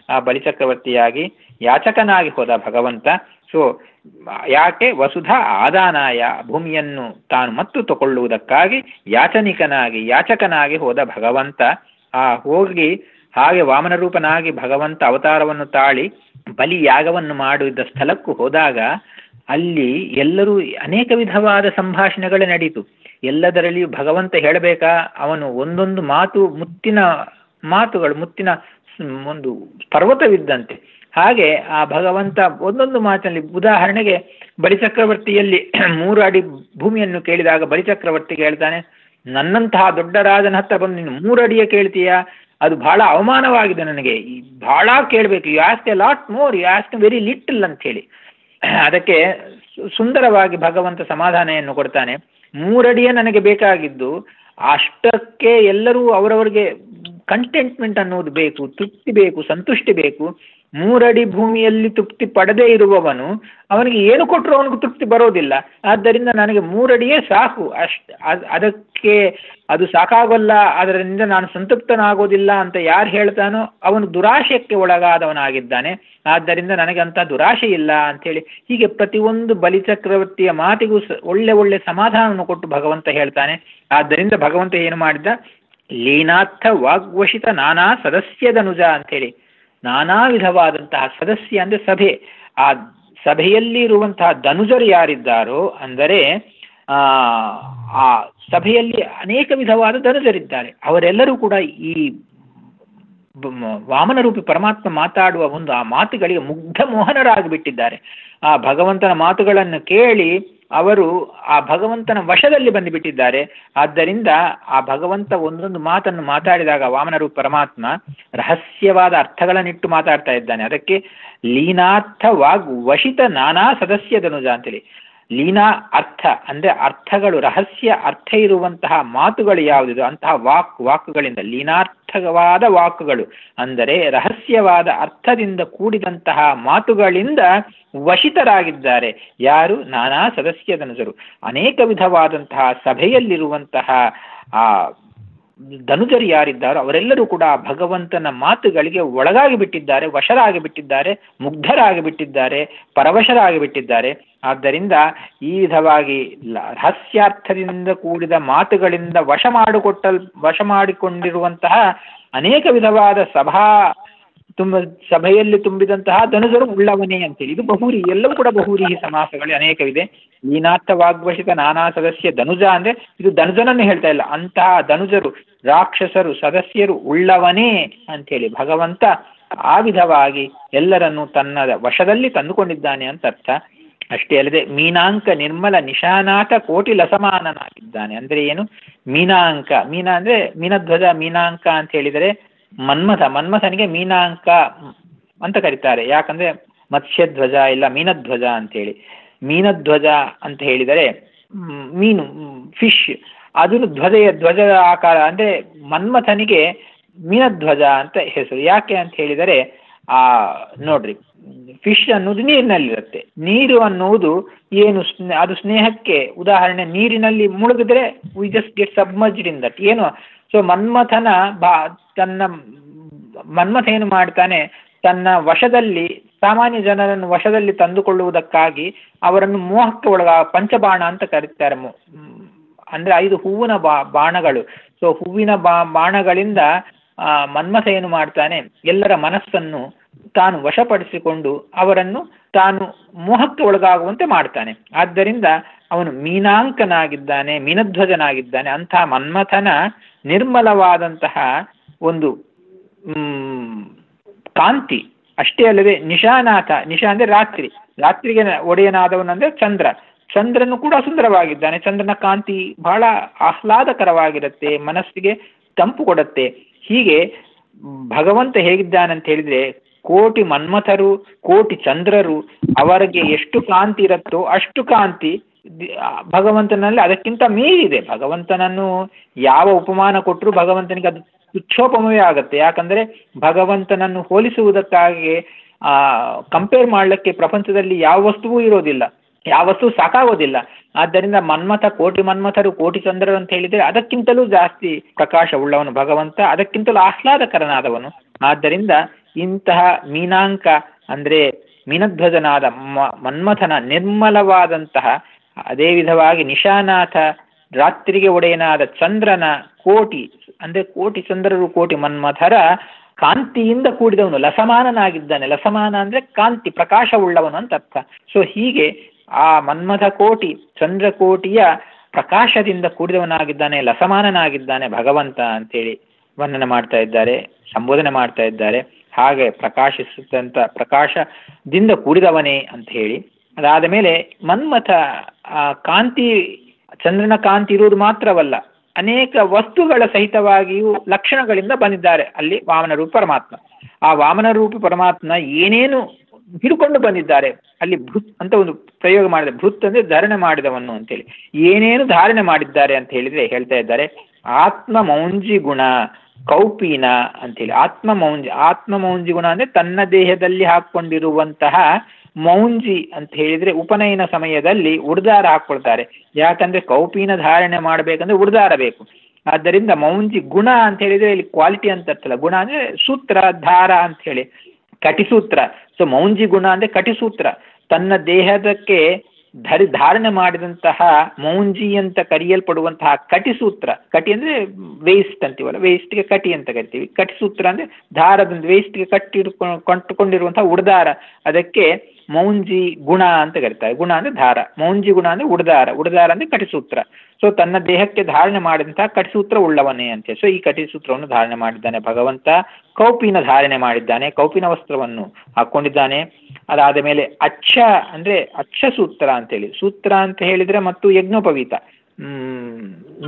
ಆ ಬಲಿಚಕ್ರವರ್ತಿಯಾಗಿ ಯಾಚಕನಾಗಿ ಹೋದ ಭಗವಂತ. ಸೊ ಯಾಕೆ ವಸುಧಾ ಆದಾನಾಯ, ಭೂಮಿಯನ್ನು ತಾನು ಮತ್ತು ತಗೊಳ್ಳುವುದಕ್ಕಾಗಿ ಯಾಚನಿಕನಾಗಿ ಯಾಚಕನಾಗಿ ಹೋದ ಭಗವಂತ. ಆ ಹೋಗಿ ಹಾಗೆ ವಾಮನ ರೂಪನಾಗಿ ಭಗವಂತ ಅವತಾರವನ್ನು ತಾಳಿ ಬಲಿ ಯಾಗವನ್ನು ಮಾಡಿದ ಸ್ಥಳಕ್ಕೂ ಹೋದಾಗ ಅಲ್ಲಿ ಎಲ್ಲರೂ ಅನೇಕ ವಿಧವಾದ ಸಂಭಾಷಣೆಗಳು ನಡೀತು. ಎಲ್ಲದರಲ್ಲಿಯೂ ಭಗವಂತ ಹೇಳಬೇಕಾ, ಅವನು ಒಂದೊಂದು ಮಾತು ಮುತ್ತಿನ ಮಾತುಗಳು, ಮುತ್ತಿನ ಒಂದು ಪರ್ವತವಿದ್ದಂತೆ. ಹಾಗೆ ಆ ಭಗವಂತ ಒಂದೊಂದು ಮಾತಿನಲ್ಲಿ, ಉದಾಹರಣೆಗೆ ಬಲಿಚಕ್ರವರ್ತಿಯಲ್ಲಿ ಮೂರು ಅಡಿ ಭೂಮಿಯನ್ನು ಕೇಳಿದಾಗ ಬಲಿಚಕ್ರವರ್ತಿ ಹೇಳ್ತಾನೆ, ನನ್ನಂತಹ ದೊಡ್ಡ ರಾಜನ ಹತ್ರ ಬಂದು ನೀನು ಮೂರು ಅಡಿಯ ಕೇಳ್ತೀಯಾ, ಅದು ಬಹಳ ಅವಮಾನವಾಗಿದೆ ನನಗೆ, ಬಹಳ ಕೇಳಬೇಕು, you ask a lot more, you ask very little ಅಂತ ಹೇಳಿ. ಅದಕ್ಕೆ ಸುಂದರವಾಗಿ ಭಗವಂತ ಸಮಾಧಾನೆಯನ್ನು ಕೊಡ್ತಾನೆ. ಮೂರಡಿಯೇ ನನಗೆ ಬೇಕಾಗಿದ್ದು, ಅಷ್ಟಕ್ಕೆ ಎಲ್ಲರೂ ಅವರವರಿಗೆ ಕಂಟೆಂಟ್ಮೆಂಟ್ ಅನ್ನೋದು ಬೇಕು, ತೃಪ್ತಿ ಬೇಕು, ಸಂತುಷ್ಟಿ ಬೇಕು. ಮೂರಡಿ ಭೂಮಿಯಲ್ಲಿ ತೃಪ್ತಿ ಪಡೆದೇ ಇರುವವನು ಅವನಿಗೆ ಏನು ಕೊಟ್ಟರು ಅವನಿಗೆ ತೃಪ್ತಿ ಬರೋದಿಲ್ಲ. ಆದ್ದರಿಂದ ನನಗೆ ಮೂರಡಿಯೇ ಸಾಕು, ಅಷ್ಟ ಅದಕ್ಕೆ ಅದು ಸಾಕಾಗಲ್ಲ, ಅದರಿಂದ ನಾನು ಸಂತೃಪ್ತನಾಗೋದಿಲ್ಲ ಅಂತ ಯಾರು ಹೇಳ್ತಾನೋ ಅವನು ದುರಾಶಯಕ್ಕೆ ಒಳಗಾದವನಾಗಿದ್ದಾನೆ. ಆದ್ದರಿಂದ ನನಗೆ ಅಂತ ದುರಾಶೆ ಇಲ್ಲ ಅಂಥೇಳಿ ಹೀಗೆ ಪ್ರತಿಯೊಂದು ಬಲಿಚಕ್ರವರ್ತಿಯ ಮಾತಿಗೂ ಒಳ್ಳೆ ಒಳ್ಳೆ ಸಮಾಧಾನವನ್ನು ಕೊಟ್ಟು ಭಗವಂತ ಹೇಳ್ತಾನೆ. ಆದ್ದರಿಂದ ಭಗವಂತ ಏನು ಮಾಡಿದ, ಲೀನಾರ್ಥ ವಾಗ್ವಶಿತ ನಾನಾ ಸದಸ್ಯದನುಜ ಅಂಥೇಳಿ, ನಾನಾ ವಿಧವಾದಂತಹ ಸದಸ್ಯ ಅಂದರೆ ಸಭೆ, ಆ ಸಭೆಯಲ್ಲಿ ಇರುವಂತಹ ಧನುಜರು ಯಾರಿದ್ದಾರೋ ಅಂದರೆ ಆ ಆ ಸಭೆಯಲ್ಲಿ ಅನೇಕ ವಿಧವಾದ ಧನುಜರಿದ್ದಾರೆ. ಅವರೆಲ್ಲರೂ ಕೂಡ ಈ ವಾಮನರೂಪಿ ಪರಮಾತ್ಮ ಮಾತಾಡುವ ಒಂದು ಆ ಮಾತುಗಳಿಗೆ ಮುಗ್ಧ ಮೋಹನರಾಗಿಬಿಟ್ಟಿದ್ದಾರೆ. ಆ ಭಗವಂತನ ಮಾತುಗಳನ್ನು ಕೇಳಿ ಅವರು ಆ ಭಗವಂತನ ವಶದಲ್ಲಿ ಬಂದುಬಿಟ್ಟಿದ್ದಾರೆ. ಆದ್ದರಿಂದ ಆ ಭಗವಂತ ಒಂದೊಂದು ಮಾತನ್ನು ಮಾತಾಡಿದಾಗ ವಾಮನರೂಪಿ ಪರಮಾತ್ಮ ರಹಸ್ಯವಾದ ಅರ್ಥಗಳನ್ನಿಟ್ಟು ಮಾತಾಡ್ತಾ ಇದ್ದಾನೆ. ಅದಕ್ಕೆ ಲೀನಾರ್ಥ ವಾಗ್ ವಶಿತ ನಾನಾ ಸದಸ್ಯದನುಜ ಅಂತೇಳಿ. ಲೀನಾ ಅರ್ಥ ಅಂದರೆ ಅರ್ಥಗಳು, ರಹಸ್ಯ ಅರ್ಥ ಇರುವಂತಹ ಮಾತುಗಳು ಯಾವುದಿದು ಅಂತಹ ವಾಕ್ ವಾಕುಗಳಿಂದ, ಲೀನಾರ್ಥವಾದ ವಾಕುಗಳು ಅಂದರೆ ರಹಸ್ಯವಾದ ಅರ್ಥದಿಂದ ಕೂಡಿದಂತಹ ಮಾತುಗಳಿಂದ ವಶಿತರಾಗಿದ್ದಾರೆ. ಯಾರು? ನಾನಾ ಸದಸ್ಯದನುಜರು, ಅನೇಕ ವಿಧವಾದಂತಹ ಸಭೆಯಲ್ಲಿರುವಂತಹ ಆ ಧನುಜರು ಯಾರಿದ್ದಾರೋ ಅವರೆಲ್ಲರೂ ಕೂಡ ಭಗವಂತನ ಮಾತುಗಳಿಗೆ ಒಳಗಾಗಿ ಬಿಟ್ಟಿದ್ದಾರೆ, ವಶರಾಗಿ ಬಿಟ್ಟಿದ್ದಾರೆ, ಮುಗ್ಧರಾಗಿ ಬಿಟ್ಟಿದ್ದಾರೆ, ಪರವಶರಾಗಿ ಬಿಟ್ಟಿದ್ದಾರೆ. ಆದ್ದರಿಂದ ಈ ವಿಧವಾಗಿ ರಹಸ್ಯಾರ್ಥದಿಂದ ಕೂಡಿದ ಮಾತುಗಳಿಂದ ವಶ ಮಾಡಿಕೊಟ್ಟಲ್ ವಶ ಮಾಡಿಕೊಂಡಿರುವಂತಹ ಅನೇಕ ವಿಧವಾದ ಸಭಾ ತುಂಬ ಸಭೆಯಲ್ಲಿ ತುಂಬಿದಂತಹ ಧನುಜರು ಉಳ್ಳವನೇ ಅಂತೇಳಿ. ಇದು ಬಹುರಿ, ಎಲ್ಲವೂ ಕೂಡ ಬಹುರಿ ಸಮಾಸಗಳು ಅನೇಕವಿದೆ. ಲೀನಾರ್ಥ ವಾಗ್ವಶಿತ ನಾನಾ ಸದಸ್ಯ ಧನುಜ ಅಂದ್ರೆ ಇದು ಧನುಜನನ್ನು ಹೇಳ್ತಾ ಇಲ್ಲ, ಅಂತಹ ಧನುಜರು ರಾಕ್ಷಸರು ಸದಸ್ಯರು ಉಳ್ಳವನೇ ಅಂಥೇಳಿ ಭಗವಂತ ಆ ವಿಧವಾಗಿ ಎಲ್ಲರನ್ನೂ ತನ್ನ ವಶದಲ್ಲಿ ತಂದುಕೊಂಡಿದ್ದಾನೆ ಅಂತ ಅರ್ಥ. ಅಷ್ಟೇ ಅಲ್ಲದೆ ಮೀನಾಂಕ ನಿರ್ಮಲ ನಿಶಾನಾಥ ಕೋಟಿ ಲಸಮಾನನಾಗಿದ್ದಾನೆ. ಅಂದ್ರೆ ಏನು? ಮೀನಾಂಕ, ಮೀನ ಅಂದ್ರೆ ಮೀನಧ್ವಜ, ಮೀನಾಂಕ ಅಂತ ಹೇಳಿದರೆ ಮನ್ಮಥ, ಮನ್ಮಥನಿಗೆ ಮೀನಾಂಕ ಅಂತ ಕರೀತಾರೆ. ಯಾಕಂದ್ರೆ ಮತ್ಸ್ಯಧ್ವಜ ಇಲ್ಲ ಮೀನಧ್ವಜ ಅಂತೇಳಿ. ಮೀನಧ್ವಜ ಅಂತ ಹೇಳಿದರೆ ಮೀನು, ಫಿಶ್, ಅದನ್ನು ಧ್ವಜೆಯ ಧ್ವಜದ ಆಕಾರ ಅಂದ್ರೆ ಮನ್ಮಥನಿಗೆ ಮೀನಧ್ವಜ ಅಂತ ಹೆಸರು. ಯಾಕೆ ಅಂತ ಹೇಳಿದರೆ ಆ ನೋಡ್ರಿ, ಫಿಶ್ ಅನ್ನೋದು ನೀರಿನಲ್ಲಿರುತ್ತೆ. ನೀರು ಅನ್ನುವುದು ಏನು, ಅದು ಸ್ನೇಹಕ್ಕೆ ಉದಾಹರಣೆ. ನೀರಿನಲ್ಲಿ ಮುಳುಗಿದ್ರೆ we just get submerged in that ಏನು. ಸೊ ಮನ್ಮಥನ ಬಾ ತನ್ನ ಮನ್ಮಥ ಏನು ಮಾಡ್ತಾನೆ, ತನ್ನ ವಶದಲ್ಲಿ ಸಾಮಾನ್ಯ ಜನರನ್ನು ವಶದಲ್ಲಿ ತಂದುಕೊಳ್ಳುವುದಕ್ಕಾಗಿ ಅವರನ್ನು ಮೋಹಕ್ಕೆ ಒಳಗ ಪಂಚಬಾಣ ಅಂತ ಕರೀತಾರೆ. ಅಂದ್ರೆ ಐದು ಹೂವಿನ ಬಾ ಬಾಣಗಳು ಸೊ ಹೂವಿನ ಬಾ ಬಾಣಗಳಿಂದ ಆ ಮನ್ಮಥ ಏನು ಮಾಡ್ತಾನೆ, ಎಲ್ಲರ ಮನಸ್ಸನ್ನು ತಾನು ವಶಪಡಿಸಿಕೊಂಡು ಅವರನ್ನು ತಾನು ಮೋಹಕ್ಕೆ ಒಳಗಾಗುವಂತೆ ಮಾಡ್ತಾನೆ. ಆದ್ದರಿಂದ ಅವನು ಮೀನಾಂಕನಾಗಿದ್ದಾನೆ, ಮೀನಧ್ವಜನಾಗಿದ್ದಾನೆ. ಅಂತಹ ಮನ್ಮಥನ ನಿರ್ಮಲವಾದಂತಹ ಒಂದು ಹ್ಮ್ ಕಾಂತಿ. ಅಷ್ಟೇ ಅಲ್ಲದೆ ನಿಶಾನಾಥ, ನಿಶಾ ಅಂದ್ರೆ ರಾತ್ರಿ, ರಾತ್ರಿಗೆ ಒಡೆಯನಾದವನಂದ್ರೆ ಚಂದ್ರ. ಚಂದ್ರನು ಕೂಡ ಸುಂದರವಾಗಿದ್ದಾನೆ. ಚಂದ್ರನ ಕಾಂತಿ ಬಹಳ ಆಹ್ಲಾದಕರವಾಗಿರುತ್ತೆ, ಮನಸ್ಸಿಗೆ ತಂಪು ಕೊಡುತ್ತೆ. ಹೀಗೆ ಭಗವಂತ ಹೇಗಿದ್ದಾನಂತ ಹೇಳಿದ್ರೆ, ಕೋಟಿ ಮನ್ಮಥರು, ಕೋಟಿ ಚಂದ್ರರು, ಅವರಿಗೆ ಎಷ್ಟು ಕಾಂತಿ ಇರುತ್ತೋ ಅಷ್ಟು ಕಾಂತಿ ಭಗವಂತನಲ್ಲಿ ಅದಕ್ಕಿಂತ ಮೀರಿದೆ. ಭಗವಂತನನ್ನು ಯಾವ ಉಪಮಾನ ಕೊಟ್ಟರು ಭಗವಂತನಿಗೆ ಅದು ತುಚ್ಛೋಪಮವೇ ಆಗುತ್ತೆ. ಯಾಕಂದ್ರೆ ಭಗವಂತನನ್ನು ಹೋಲಿಸುವುದಕ್ಕಾಗಿ ಆ ಕಂಪೇರ್ ಮಾಡಲಿಕ್ಕೆ ಪ್ರಪಂಚದಲ್ಲಿ ಯಾವ ವಸ್ತುವೂ ಇರೋದಿಲ್ಲ, ಯಾವ ವಸ್ತು ಸಾಕಾಗೋದಿಲ್ಲ. ಆದ್ದರಿಂದ ಮನ್ಮಥ, ಕೋಟಿ ಮನ್ಮಥರು, ಕೋಟಿ ಚಂದ್ರರು ಅಂತ ಹೇಳಿದರೆ ಅದಕ್ಕಿಂತಲೂ ಜಾಸ್ತಿ ಪ್ರಕಾಶ ಉಳ್ಳವನು ಭಗವಂತ, ಅದಕ್ಕಿಂತಲೂ ಆಹ್ಲಾದಕರನಾದವನು. ಆದ್ದರಿಂದ ಇಂತಹ ಮೀನಾಂಕ ಅಂದರೆ ಮೀನಧ್ವಜನಾದ ಮನ್ಮಥನ ನಿರ್ಮಲವಾದಂತಹ, ಅದೇ ವಿಧವಾಗಿ ನಿಶಾನಾಥ ರಾತ್ರಿಗೆ ಒಡೆಯನಾದ ಚಂದ್ರನ ಕೋಟಿ ಅಂದರೆ ಕೋಟಿ ಚಂದ್ರರು ಕೋಟಿ ಮನ್ಮಥರ ಕಾಂತಿಯಿಂದ ಕೂಡಿದವನು, ಲಸಮಾನನಾಗಿದ್ದಾನೆ. ಲಸಮಾನ ಅಂದರೆ ಕಾಂತಿ, ಪ್ರಕಾಶವುಳ್ಳವನು ಅಂತ ಅರ್ಥ. ಸೊ ಹೀಗೆ ಆ ಮನ್ಮಥ ಕೋಟಿ ಚಂದ್ರಕೋಟಿಯ ಪ್ರಕಾಶದಿಂದ ಕೂಡಿದವನಾಗಿದ್ದಾನೆ, ಲಸಮಾನನಾಗಿದ್ದಾನೆ ಭಗವಂತ ಅಂತೇಳಿ ವರ್ಣನೆ ಮಾಡ್ತಾ ಇದ್ದಾರೆ, ಸಂಬೋಧನೆ ಮಾಡ್ತಾ ಇದ್ದಾರೆ. ಹಾಗೆ ಪ್ರಕಾಶಿಸುತ್ತಂತ ಪ್ರಕಾಶದಿಂದ ಕೂಡಿದವನೇ ಅಂತ ಹೇಳಿ, ಅದಾದ ಮೇಲೆ ಮನ್ಮಥ ಆ ಕಾಂತಿ, ಚಂದ್ರನ ಕಾಂತಿ ಇರುವುದು ಮಾತ್ರವಲ್ಲ, ಅನೇಕ ವಸ್ತುಗಳ ಸಹಿತವಾಗಿಯೂ ಲಕ್ಷಣಗಳಿಂದ ಬಂದಿದ್ದಾರೆ ಅಲ್ಲಿ ವಾಮನ ರೂಪ ಪರಮಾತ್ಮ. ಆ ವಾಮನ ರೂಪಿ ಪರಮಾತ್ಮ ಏನೇನು ಹಿಡ್ಕೊಂಡು ಬಂದಿದ್ದಾರೆ ಅಲ್ಲಿ, ಭೃತ್ ಅಂತ ಒಂದು ಪ್ರಯೋಗ ಮಾಡಿದ, ಭೃತ್ ಅಂದ್ರೆ ಧಾರಣೆ ಮಾಡಿದವನು ಅಂತೇಳಿ, ಏನೇನು ಧಾರಣೆ ಮಾಡಿದ್ದಾರೆ ಅಂತ ಹೇಳಿದ್ರೆ ಹೇಳ್ತಾ ಇದ್ದಾರೆ. ಆತ್ಮ ಮೌಂಜಿ ಗುಣ ಕೌಪೀನ ಅಂತೇಳಿ, ಆತ್ಮ ಮೌಂಜಿ, ಆತ್ಮ ಮೌಂಜಿ ಗುಣ ಅಂದ್ರೆ ತನ್ನ ದೇಹದಲ್ಲಿ ಹಾಕೊಂಡಿರುವಂತಹ ಮೌಂಜಿ ಅಂತ ಹೇಳಿದ್ರೆ ಉಪನಯನ ಸಮಯದಲ್ಲಿ ಉಡ್ದಾರ ಹಾಕೊಳ್ತಾರೆ. ಯಾಕಂದ್ರೆ ಕೌಪೀನ ಧಾರಣೆ ಮಾಡಬೇಕಂದ್ರೆ ಉಡ್ದಾರ ಬೇಕು. ಆದ್ದರಿಂದ ಮೌಂಜಿ ಗುಣ ಅಂತ ಹೇಳಿದ್ರೆ ಇಲ್ಲಿ ಕ್ವಾಲಿಟಿ ಅಂತ ಅರ್ಥಲ್ಲ, ಗುಣ ಅಂದ್ರೆ ಸೂತ್ರ, ದಾರ ಅಂತ ಹೇಳಿ ಕಟಿಸೂತ್ರ. ಸೊ ಮೌಂಜಿ ಗುಣ ಅಂದ್ರೆ ಕಟಿಸೂತ್ರ, ತನ್ನ ದೇಹದಕ್ಕೆ ಧರಿ ಧಾರಣೆ ಮಾಡಿದಂತಹ ಮೌಂಜಿ ಅಂತ ಕರೆಯಲ್ಪಡುವಂತಹ ಕಟಿಸೂತ್ರ. ಕಟಿ ಅಂದ್ರೆ ವೇಸ್ಟ್ ಅಂತೀವಲ್ಲ, ವೇಸ್ಟ್ಗೆ ಕಟಿ ಅಂತ ಕರಿತೀವಿ. ಕಟಿಸೂತ್ರ ಅಂದ್ರೆ ದಾರದಿಂದ ವೇಸ್ಟ್ಗೆ ಕಟ್ಟಿ ಕೊಂಡುಕೊಂಡಿರುವಂತಹ ಉಡ್ದಾರ, ಅದಕ್ಕೆ ಮೌಂಜಿ ಗುಣ ಅಂತ ಕರೀತಾರೆ. ಗುಣ ಅಂದ್ರೆ ದಾರ, ಮೌಂಜಿ ಗುಣ ಅಂದ್ರೆ ಉಡ್ದಾರ, ಉಡ್ದಾರ ಅಂದ್ರೆ ಕಟಿಸೂತ್ರ. ಸೊ ತನ್ನ ದೇಹಕ್ಕೆ ಧಾರಣೆ ಮಾಡಿದಂತಹ ಕಟಿಸೂತ್ರ ಉಳ್ಳವನೇ ಅಂತೆ. ಸೊ ಈ ಕಟಿಸೂತ್ರವನ್ನು ಧಾರಣೆ ಮಾಡಿದ್ದಾನೆ ಭಗವಂತ. ಕೌಪಿನ ಧಾರಣೆ ಮಾಡಿದ್ದಾನೆ, ಕೌಪಿನ ವಸ್ತ್ರವನ್ನು ಹಾಕೊಂಡಿದ್ದಾನೆ. ಅದಾದ ಮೇಲೆ ಅಚ್ಚ ಅಂದ್ರೆ ಅಚ್ಚ ಸೂತ್ರ ಅಂತೇಳಿ, ಸೂತ್ರ ಅಂತ ಹೇಳಿದ್ರೆ ಮತ್ತು ಯಜ್ಞೋಪವೀತ, ಹ್ಮ್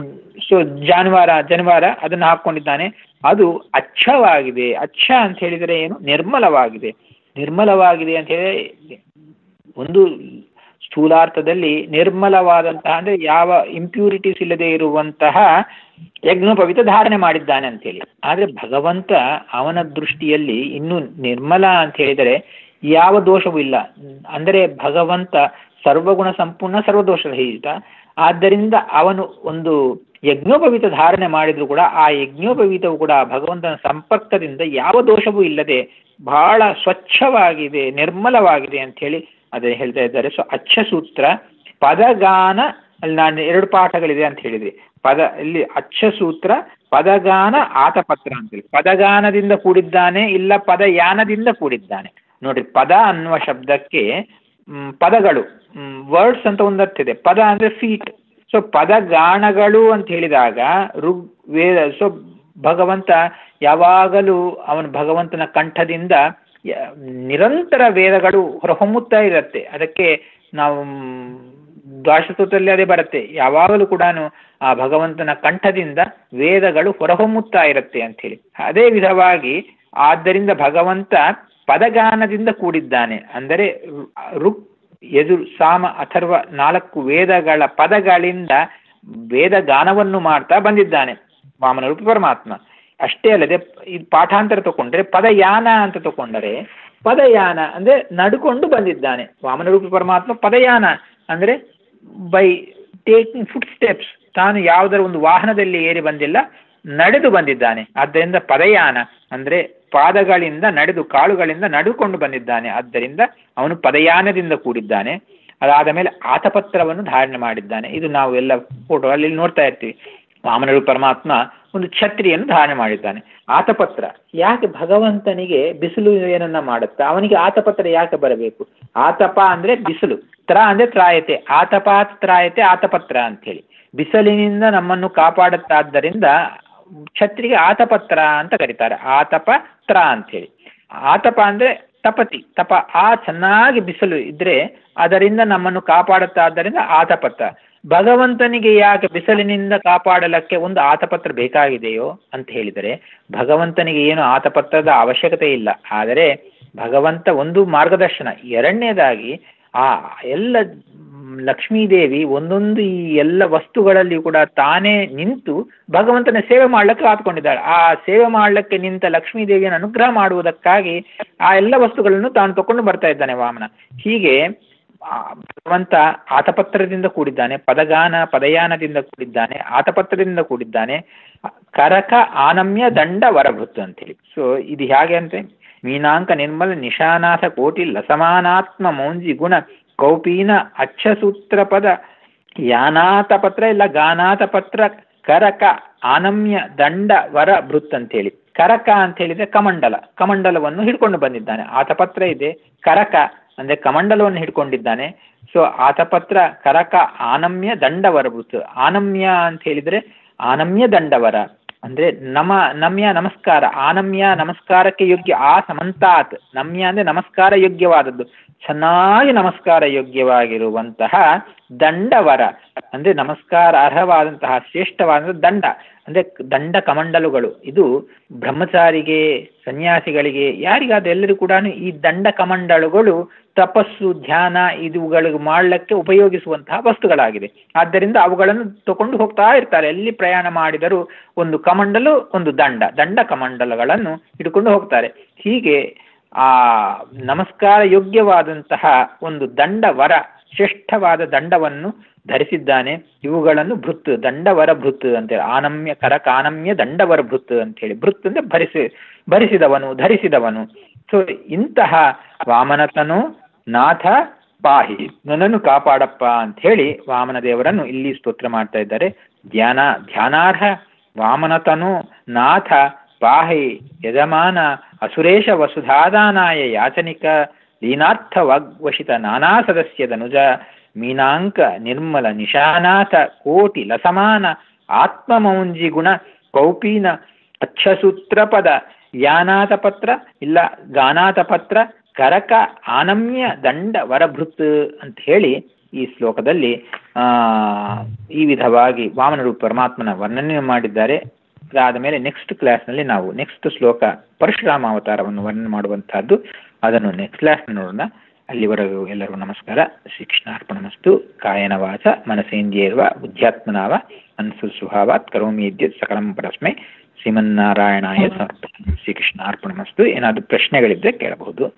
ಸೊ ಜಾನುವಾರ ಜಾನುವಾರ ಅದನ್ನು ಹಾಕೊಂಡಿದ್ದಾನೆ. ಅದು ಅಚ್ಚವಾಗಿದೆ. ಅಚ್ಚ ಅಂತ ಹೇಳಿದರೆ ಏನು? ನಿರ್ಮಲವಾಗಿದೆ. ನಿರ್ಮಲವಾಗಿದೆ ಅಂತ ಹೇಳಿ ಒಂದು ಸ್ಥೂಲಾರ್ಥದಲ್ಲಿ ನಿರ್ಮಲವಾದಂತಹ ಅಂದ್ರೆ ಯಾವ ಇಂಪ್ಯೂರಿಟೀಸ್ ಇಲ್ಲದೆ ಇರುವಂತಹ ಯಜ್ಞೋಪವೀತ ಧಾರಣೆ ಮಾಡಿದ್ದಾನೆ ಅಂತೇಳಿ. ಆದ್ರೆ ಭಗವಂತ ಅವನ ದೃಷ್ಟಿಯಲ್ಲಿ ಇನ್ನು ನಿರ್ಮಲ ಅಂತ ಹೇಳಿದರೆ ಯಾವ ದೋಷವೂ ಇಲ್ಲ. ಅಂದರೆ ಭಗವಂತ ಸರ್ವಗುಣ ಸಂಪೂರ್ಣ ಸರ್ವದೋಷ ರಹಿತ. ಆದ್ದರಿಂದ ಅವನು ಒಂದು ಯಜ್ಞೋಪವೀತ ಧಾರಣೆ ಮಾಡಿದ್ರು ಕೂಡ ಆ ಯಜ್ಞೋಪವೀತವು ಕೂಡ ಭಗವಂತನ ಸಂಪರ್ಕದಿಂದ ಯಾವ ದೋಷವೂ ಇಲ್ಲದೆ ಬಹಳ ಸ್ವಚ್ಛವಾಗಿದೆ, ನಿರ್ಮಲವಾಗಿದೆ ಅಂತ ಹೇಳಿ ಅದೇ ಹೇಳ್ತಾ ಇದ್ದಾರೆ. ಸೊ ಅಚ್ಚ ಸೂತ್ರ ಪದಗಾನ, ಅಲ್ಲಿ ನಾನು ಎರಡು ಪಾಠಗಳಿದೆ ಅಂತ ಹೇಳಿದ್ರಿ. ಪದ ಇಲ್ಲಿ ಅಚ್ಚ ಸೂತ್ರ ಪದಗಾನ ಆತಪತ್ರ ಅಂತೇಳಿ, ಪದಗಾನದಿಂದ ಕೂಡಿದ್ದಾನೆ ಇಲ್ಲ ಪದಯಾನದಿಂದ ಕೂಡಿದ್ದಾನೆ. ನೋಡ್ರಿ, ಪದ ಅನ್ನುವ ಶಬ್ದಕ್ಕೆ ಪದಗಳು, ವರ್ಡ್ಸ್ ಅಂತ ಒಂದು ಅರ್ಥ ಇದೆ. ಪದ ಅಂದ್ರೆ ಫೀಟ್. ಸೊ ಪದಗಾನಗಳು ಅಂತ ಹೇಳಿದಾಗ ಋಗ್ ವೇದ, ಸೊ ಭಗವಂತ ಯಾವಾಗಲೂ ಅವನ ಭಗವಂತನ ಕಂಠದಿಂದ ನಿರಂತರ ವೇದಗಳು ಹೊರಹೊಮ್ಮುತ್ತಾ ಇರತ್ತೆ. ಅದಕ್ಕೆ ನಾವು ದ್ವಾದಶಸೂತ್ರದಲ್ಲಿ ಅದೇ ಬರುತ್ತೆ, ಯಾವಾಗಲೂ ಕೂಡ ಆ ಭಗವಂತನ ಕಂಠದಿಂದ ವೇದಗಳು ಹೊರಹೊಮ್ಮುತ್ತಾ ಇರತ್ತೆ ಅಂತ ಹೇಳಿ. ಅದೇ ವಿಧವಾಗಿ ಆದ್ದರಿಂದ ಭಗವಂತ ಪದಗಾನದಿಂದ ಕೂಡಿದ್ದಾನೆ. ಅಂದರೆ ಋಕ್ ಯಜುರ್ ಸಾಮ ಅಥರ್ವ ನಾಲ್ಕು ವೇದಗಳ ಪದಗಳಿಂದ ವೇದಗಾನವನ್ನು ಮಾಡ್ತಾ ಬಂದಿದ್ದಾನೆ ವಾಮನರೂಪಿ ಪರಮಾತ್ಮ. ಅಷ್ಟೇ ಅಲ್ಲದೆ ಈ ಪಾಠಾಂತರ ತಗೊಂಡ್ರೆ ಪದಯಾನ ಅಂತ ತಗೊಂಡರೆ, ಪದಯಾನ ಅಂದ್ರೆ ನಡ್ಕೊಂಡು ಬಂದಿದ್ದಾನೆ ವಾಮನರೂಪಿ ಪರಮಾತ್ಮ. ಪದಯಾನ ಅಂದ್ರೆ ಬೈ ಟೇಕಿಂಗ್ ಫುಟ್ ಸ್ಟೆಪ್ಸ್, ತಾನು ಯಾವುದರ ಒಂದು ವಾಹನದಲ್ಲಿ ಏರಿ ಬಂದಿಲ್ಲ, ನಡೆದು ಬಂದಿದ್ದಾನೆ. ಆದ್ದರಿಂದ ಪದಯಾನ ಅಂದ್ರೆ ಪಾದಗಳಿಂದ ನಡೆದು, ಕಾಳುಗಳಿಂದ ನಡೆದುಕೊಂಡು ಬಂದಿದ್ದಾನೆ. ಆದ್ದರಿಂದ ಅವನು ಪದಯಾನದಿಂದ ಕೂಡಿದ್ದಾನೆ. ಅದಾದ ಮೇಲೆ ಆತಪತ್ರವನ್ನು ಧಾರಣೆ ಮಾಡಿದ್ದಾನೆ. ಇದು ನಾವು ಎಲ್ಲ ಫೋಟೋ ಅಲ್ಲಿ ನೋಡ್ತಾ ಇರ್ತೀವಿ. ವಾಮನರೂಪಿ ಪರಮಾತ್ಮ ಒಂದು ಛತ್ರಿಯನ್ನು ಧಾರಣೆ ಮಾಡಿದ್ದಾನೆ. ಆತಪತ್ರ ಯಾಕೆ ಭಗವಂತನಿಗೆ ಬಿಸಿಲು ಏನನ್ನ ಮಾಡುತ್ತಾ, ಅವನಿಗೆ ಆತಪತ್ರ ಯಾಕೆ ಬರಬೇಕು? ಆತಪ ಅಂದ್ರೆ ಬಿಸಿಲು, ತ್ರ ಅಂದ್ರೆ ತ್ರಾಯತೆ, ಆತಪಾತ್ ತ್ರಾಯತೆ ಆತಪತ್ರ ಅಂತ ಹೇಳಿ. ಬಿಸಿಲಿನಿಂದ ನಮ್ಮನ್ನು ಕಾಪಾಡುತ್ತಾದ್ದರಿಂದ ಛತ್ರಿಗೆ ಆತಪತ್ರ ಅಂತ ಕರೀತಾರೆ, ಆತಪ ತ್ರ ಅಂತ ಹೇಳಿ. ಆತಪ ಅಂದ್ರೆ ತಪತಿ, ತಪ, ಆ ಚೆನ್ನಾಗಿ ಬಿಸಿಲು ಇದ್ರೆ ಅದರಿಂದ ನಮ್ಮನ್ನು ಕಾಪಾಡುತ್ತಾದ್ದರಿಂದ ಆತಪತ್ರ. ಭಗವಂತನಿಗೆ ಯಾಕೆ ಬಿಸಿಲಿನಿಂದ ಕಾಪಾಡಲಕ್ಕೆ ಒಂದು ಆತಪತ್ರ ಬೇಕಾಗಿದೆಯೋ ಅಂತ ಹೇಳಿದರೆ, ಭಗವಂತನಿಗೆ ಏನು ಆತಪತ್ರದ ಅವಶ್ಯಕತೆ ಇಲ್ಲ. ಆದರೆ ಭಗವಂತ ಒಂದು ಮಾರ್ಗದರ್ಶನ, ಎರಡನೇದಾಗಿ ಆ ಎಲ್ಲ ಲಕ್ಷ್ಮೀದೇವಿ ಒಂದೊಂದು ಈ ಎಲ್ಲ ವಸ್ತುಗಳಲ್ಲಿ ಕೂಡ ತಾನೇ ನಿಂತು ಭಗವಂತನ ಸೇವೆ ಮಾಡ್ಲಿಕ್ಕೆ ಕಾತ್ಕೊಂಡಿದ್ದಾಳೆ. ಆ ಸೇವೆ ಮಾಡ್ಲಿಕ್ಕೆ ನಿಂತ ಲಕ್ಷ್ಮೀದೇವಿಯನ್ನು ಅನುಗ್ರಹ ಮಾಡುವುದಕ್ಕಾಗಿ ಆ ಎಲ್ಲ ವಸ್ತುಗಳನ್ನು ತಾನು ತಕೊಂಡು ಬರ್ತಾ ಇದ್ದಾನೆ ವಾಮನ. ಹೀಗೆ ಭಗವಂತ ಆತಪತ್ರದಿಂದ ಕೂಡಿದ್ದಾನೆ, ಪದಗಾನ ಪದಯಾನದಿಂದ ಕೂಡಿದ್ದಾನೆ, ಆತಪತ್ರದಿಂದ ಕೂಡಿದ್ದಾನೆ. ಕರಕ ಆನಮ್ಯ ದಂಡ ವರಭೃತ್ತು ಅಂತೇಳಿ. ಸೊ ಇದು ಹೇಗೆ ಅಂದ್ರೆ ಮೀನಾಂಕ ನಿರ್ಮಲ ನಿಶಾನಾಥ ಕೋಟಿ ಲಸಮಾನಾತ್ಮ ಮೌಂಜಿ ಗುಣ ಕೌಪೀನ ಅಕ್ಷಸೂತ್ರ ಪದ ಯಾನಾಥ ಪತ್ರ ಇಲ್ಲ ಗಾನಾಥ ಪತ್ರ ಕರಕ ಆನಮ್ಯ ದಂಡ ವರ ಭೃತ್ ಅಂತೇಳಿ. ಕರಕ ಅಂತ ಹೇಳಿದ್ರೆ ಕಮಂಡಲ, ಕಮಂಡಲವನ್ನು ಹಿಡ್ಕೊಂಡು ಬಂದಿದ್ದಾನೆ. ಆತಪತ್ರ ಇದೆ, ಕರಕ ಅಂದ್ರೆ ಕಮಂಡಲವನ್ನು ಹಿಡ್ಕೊಂಡಿದ್ದಾನೆ. ಸೊ ಆತಪತ್ರ ಕರಕ ಆನಮ್ಯ ದಂಡವರ ಭೃತ್. ಆನಮ್ಯ ಅಂತ ಹೇಳಿದ್ರೆ ಆನಮ್ಯ ದಂಡವರ ಅಂದ್ರೆ ನಮ ನಮ್ಯ ನಮಸ್ಕಾರ, ಆನಮ್ಯ ನಮಸ್ಕಾರಕ್ಕೆ ಯೋಗ್ಯ. ಆ ಸಮಂತಾತ್ ನಮ್ಯ ಅಂದ್ರೆ ನಮಸ್ಕಾರ ಯೋಗ್ಯವಾದದ್ದು, ಚೆನ್ನಾಗಿ ನಮಸ್ಕಾರ ಯೋಗ್ಯವಾಗಿರುವಂತಹ ದಂಡವರ ಅಂದ್ರೆ ನಮಸ್ಕಾರ ಅರ್ಹವಾದಂತಹ ಶ್ರೇಷ್ಠವಾದಂತಹ ದಂಡ ಅಂದ್ರೆ ದಂಡ ಕಮಂಡಲುಗಳು. ಇದು ಬ್ರಹ್ಮಚಾರಿಗೆ, ಸನ್ಯಾಸಿಗಳಿಗೆ, ಯಾರಿಗಾದ ಎಲ್ಲರೂ ಕೂಡ ಈ ದಂಡ ಕಮಂಡಲುಗಳು ತಪಸ್ಸು, ಧ್ಯಾನ ಇದುಗಳಿಗೆ ಮಾಡಲಿಕ್ಕೆ ಉಪಯೋಗಿಸುವಂತಹ ವಸ್ತುಗಳಾಗಿದೆ. ಆದ್ದರಿಂದ ಅವುಗಳನ್ನು ತಗೊಂಡು ಹೋಗ್ತಾ ಇರ್ತಾರೆ. ಎಲ್ಲಿ ಪ್ರಯಾಣ ಮಾಡಿದರೂ ಒಂದು ಕಮಂಡಲು, ಒಂದು ದಂಡ, ದಂಡ ಕಮಂಡಲಗಳನ್ನು ಹಿಡ್ಕೊಂಡು ಹೋಗ್ತಾರೆ. ಹೀಗೆ ಆ ನಮಸ್ಕಾರ ಯೋಗ್ಯವಾದಂತಹ ಒಂದು ದಂಡ ವರ, ಶ್ರೇಷ್ಠವಾದ ದಂಡವನ್ನು ಧರಿಸಿದ್ದಾನೆ. ಇವುಗಳನ್ನು ಭೃತ್, ದಂಡವರ ಭೃತ್ ಅಂತೇಳಿ, ಆನಮ್ಯ ಕರಕ ಆನಮ್ಯ ದಂಡವರ ಭೃತ್ ಅಂತೇಳಿ. ಭೃತ್ ಅಂದ್ರೆ ಭರಿಸಿ ಭರಿಸಿದವನು, ಧರಿಸಿದವನು. ಸೊ ಇಂತಹ ವಾಮನತನು ನಾಥ ಪಾಹಿ, ನನ್ನನ್ನು ಕಾಪಾಡಪ್ಪ ಅಂತ ಹೇಳಿ ವಾಮನ ದೇವರನ್ನು ಇಲ್ಲಿ ಸ್ತೋತ್ರ ಮಾಡ್ತಾ ಇದ್ದಾರೆ. ಧ್ಯಾನ ಧ್ಯಾನಾರ್ಹ ವಾಮನತನು ನಾಥ ಪಾಹಿ ಯಜಮಾನ ಅಸುರೇಶ ವಸುಧಾದಾನಾಯ ಯಾಚನಿಕ ಲೀನಾರ್ಥ ವಾಗ್ವಶಿತ ನಾನಾ ಸದಸ್ಯದನುಜ ಮೀನಾಂಕ ನಿರ್ಮಲ ನಿಶಾನಾಥ ಕೋಟಿ ಲಸಮಾನ ಆತ್ಮಮೌಂಜಿ ಗುಣ ಕೌಪೀನ ಅಕ್ಷಸೂತ್ರ ಪದ ಯಾನಾಥ ಪತ್ರ ಇಲ್ಲ ಗಾನಾಥ ಪತ್ರ ಕರಕ ಆನಮ್ಯ ದಂಡ ವರಭೃತ್ ಅಂತ ಹೇಳಿ ಈ ಶ್ಲೋಕದಲ್ಲಿ ಆ ಈ ವಿಧವಾಗಿ ವಾಮನ ರೂಪ ಪರಮಾತ್ಮನ ವರ್ಣನೆ ಮಾಡಿದ್ದಾರೆ. ಅದಾದ ಮೇಲೆ ನೆಕ್ಸ್ಟ್ ಕ್ಲಾಸ್ನಲ್ಲಿ ನಾವು ನೆಕ್ಸ್ಟ್ ಶ್ಲೋಕ ಪರಶುರಾಮ ಅವತಾರವನ್ನು ವರ್ಣನೆ ಮಾಡುವಂತಹದ್ದು, ಅದನ್ನು ನೆಕ್ಸ್ಟ್ ಕ್ಲಾಸ್ ನೋಡೋಣ. ಅಲ್ಲಿವರೆಗೂ ಎಲ್ಲರಿಗೂ ನಮಸ್ಕಾರ. ಶ್ರೀಕೃಷ್ಣಾರ್ಪಣಮಸ್ತು. ಕಾಯನ ವಾಚ ಮನಸೇಂದ್ರಿಯರ್ವ ಬುದ್ಧ್ಯಾತ್ಮನಾವ ಅನ್ಸುಸ್ವಭಾವಾತ್ ಕರೋಮಿ ಯದ್ಯತ್ ಸಕಲಂ ಪರಸ್ಮೈ ಶ್ರೀಮನ್ನಾರಾಯಣಾಯ ಸಮರ್ಪಯಾಮಿ. ಶ್ರೀಕೃಷ್ಣಾರ್ಪಣಮಸ್ತು. ಏನಾದರೂ ಪ್ರಶ್ನೆಗಳಿದ್ದರೆ ಕೇಳಬಹುದು.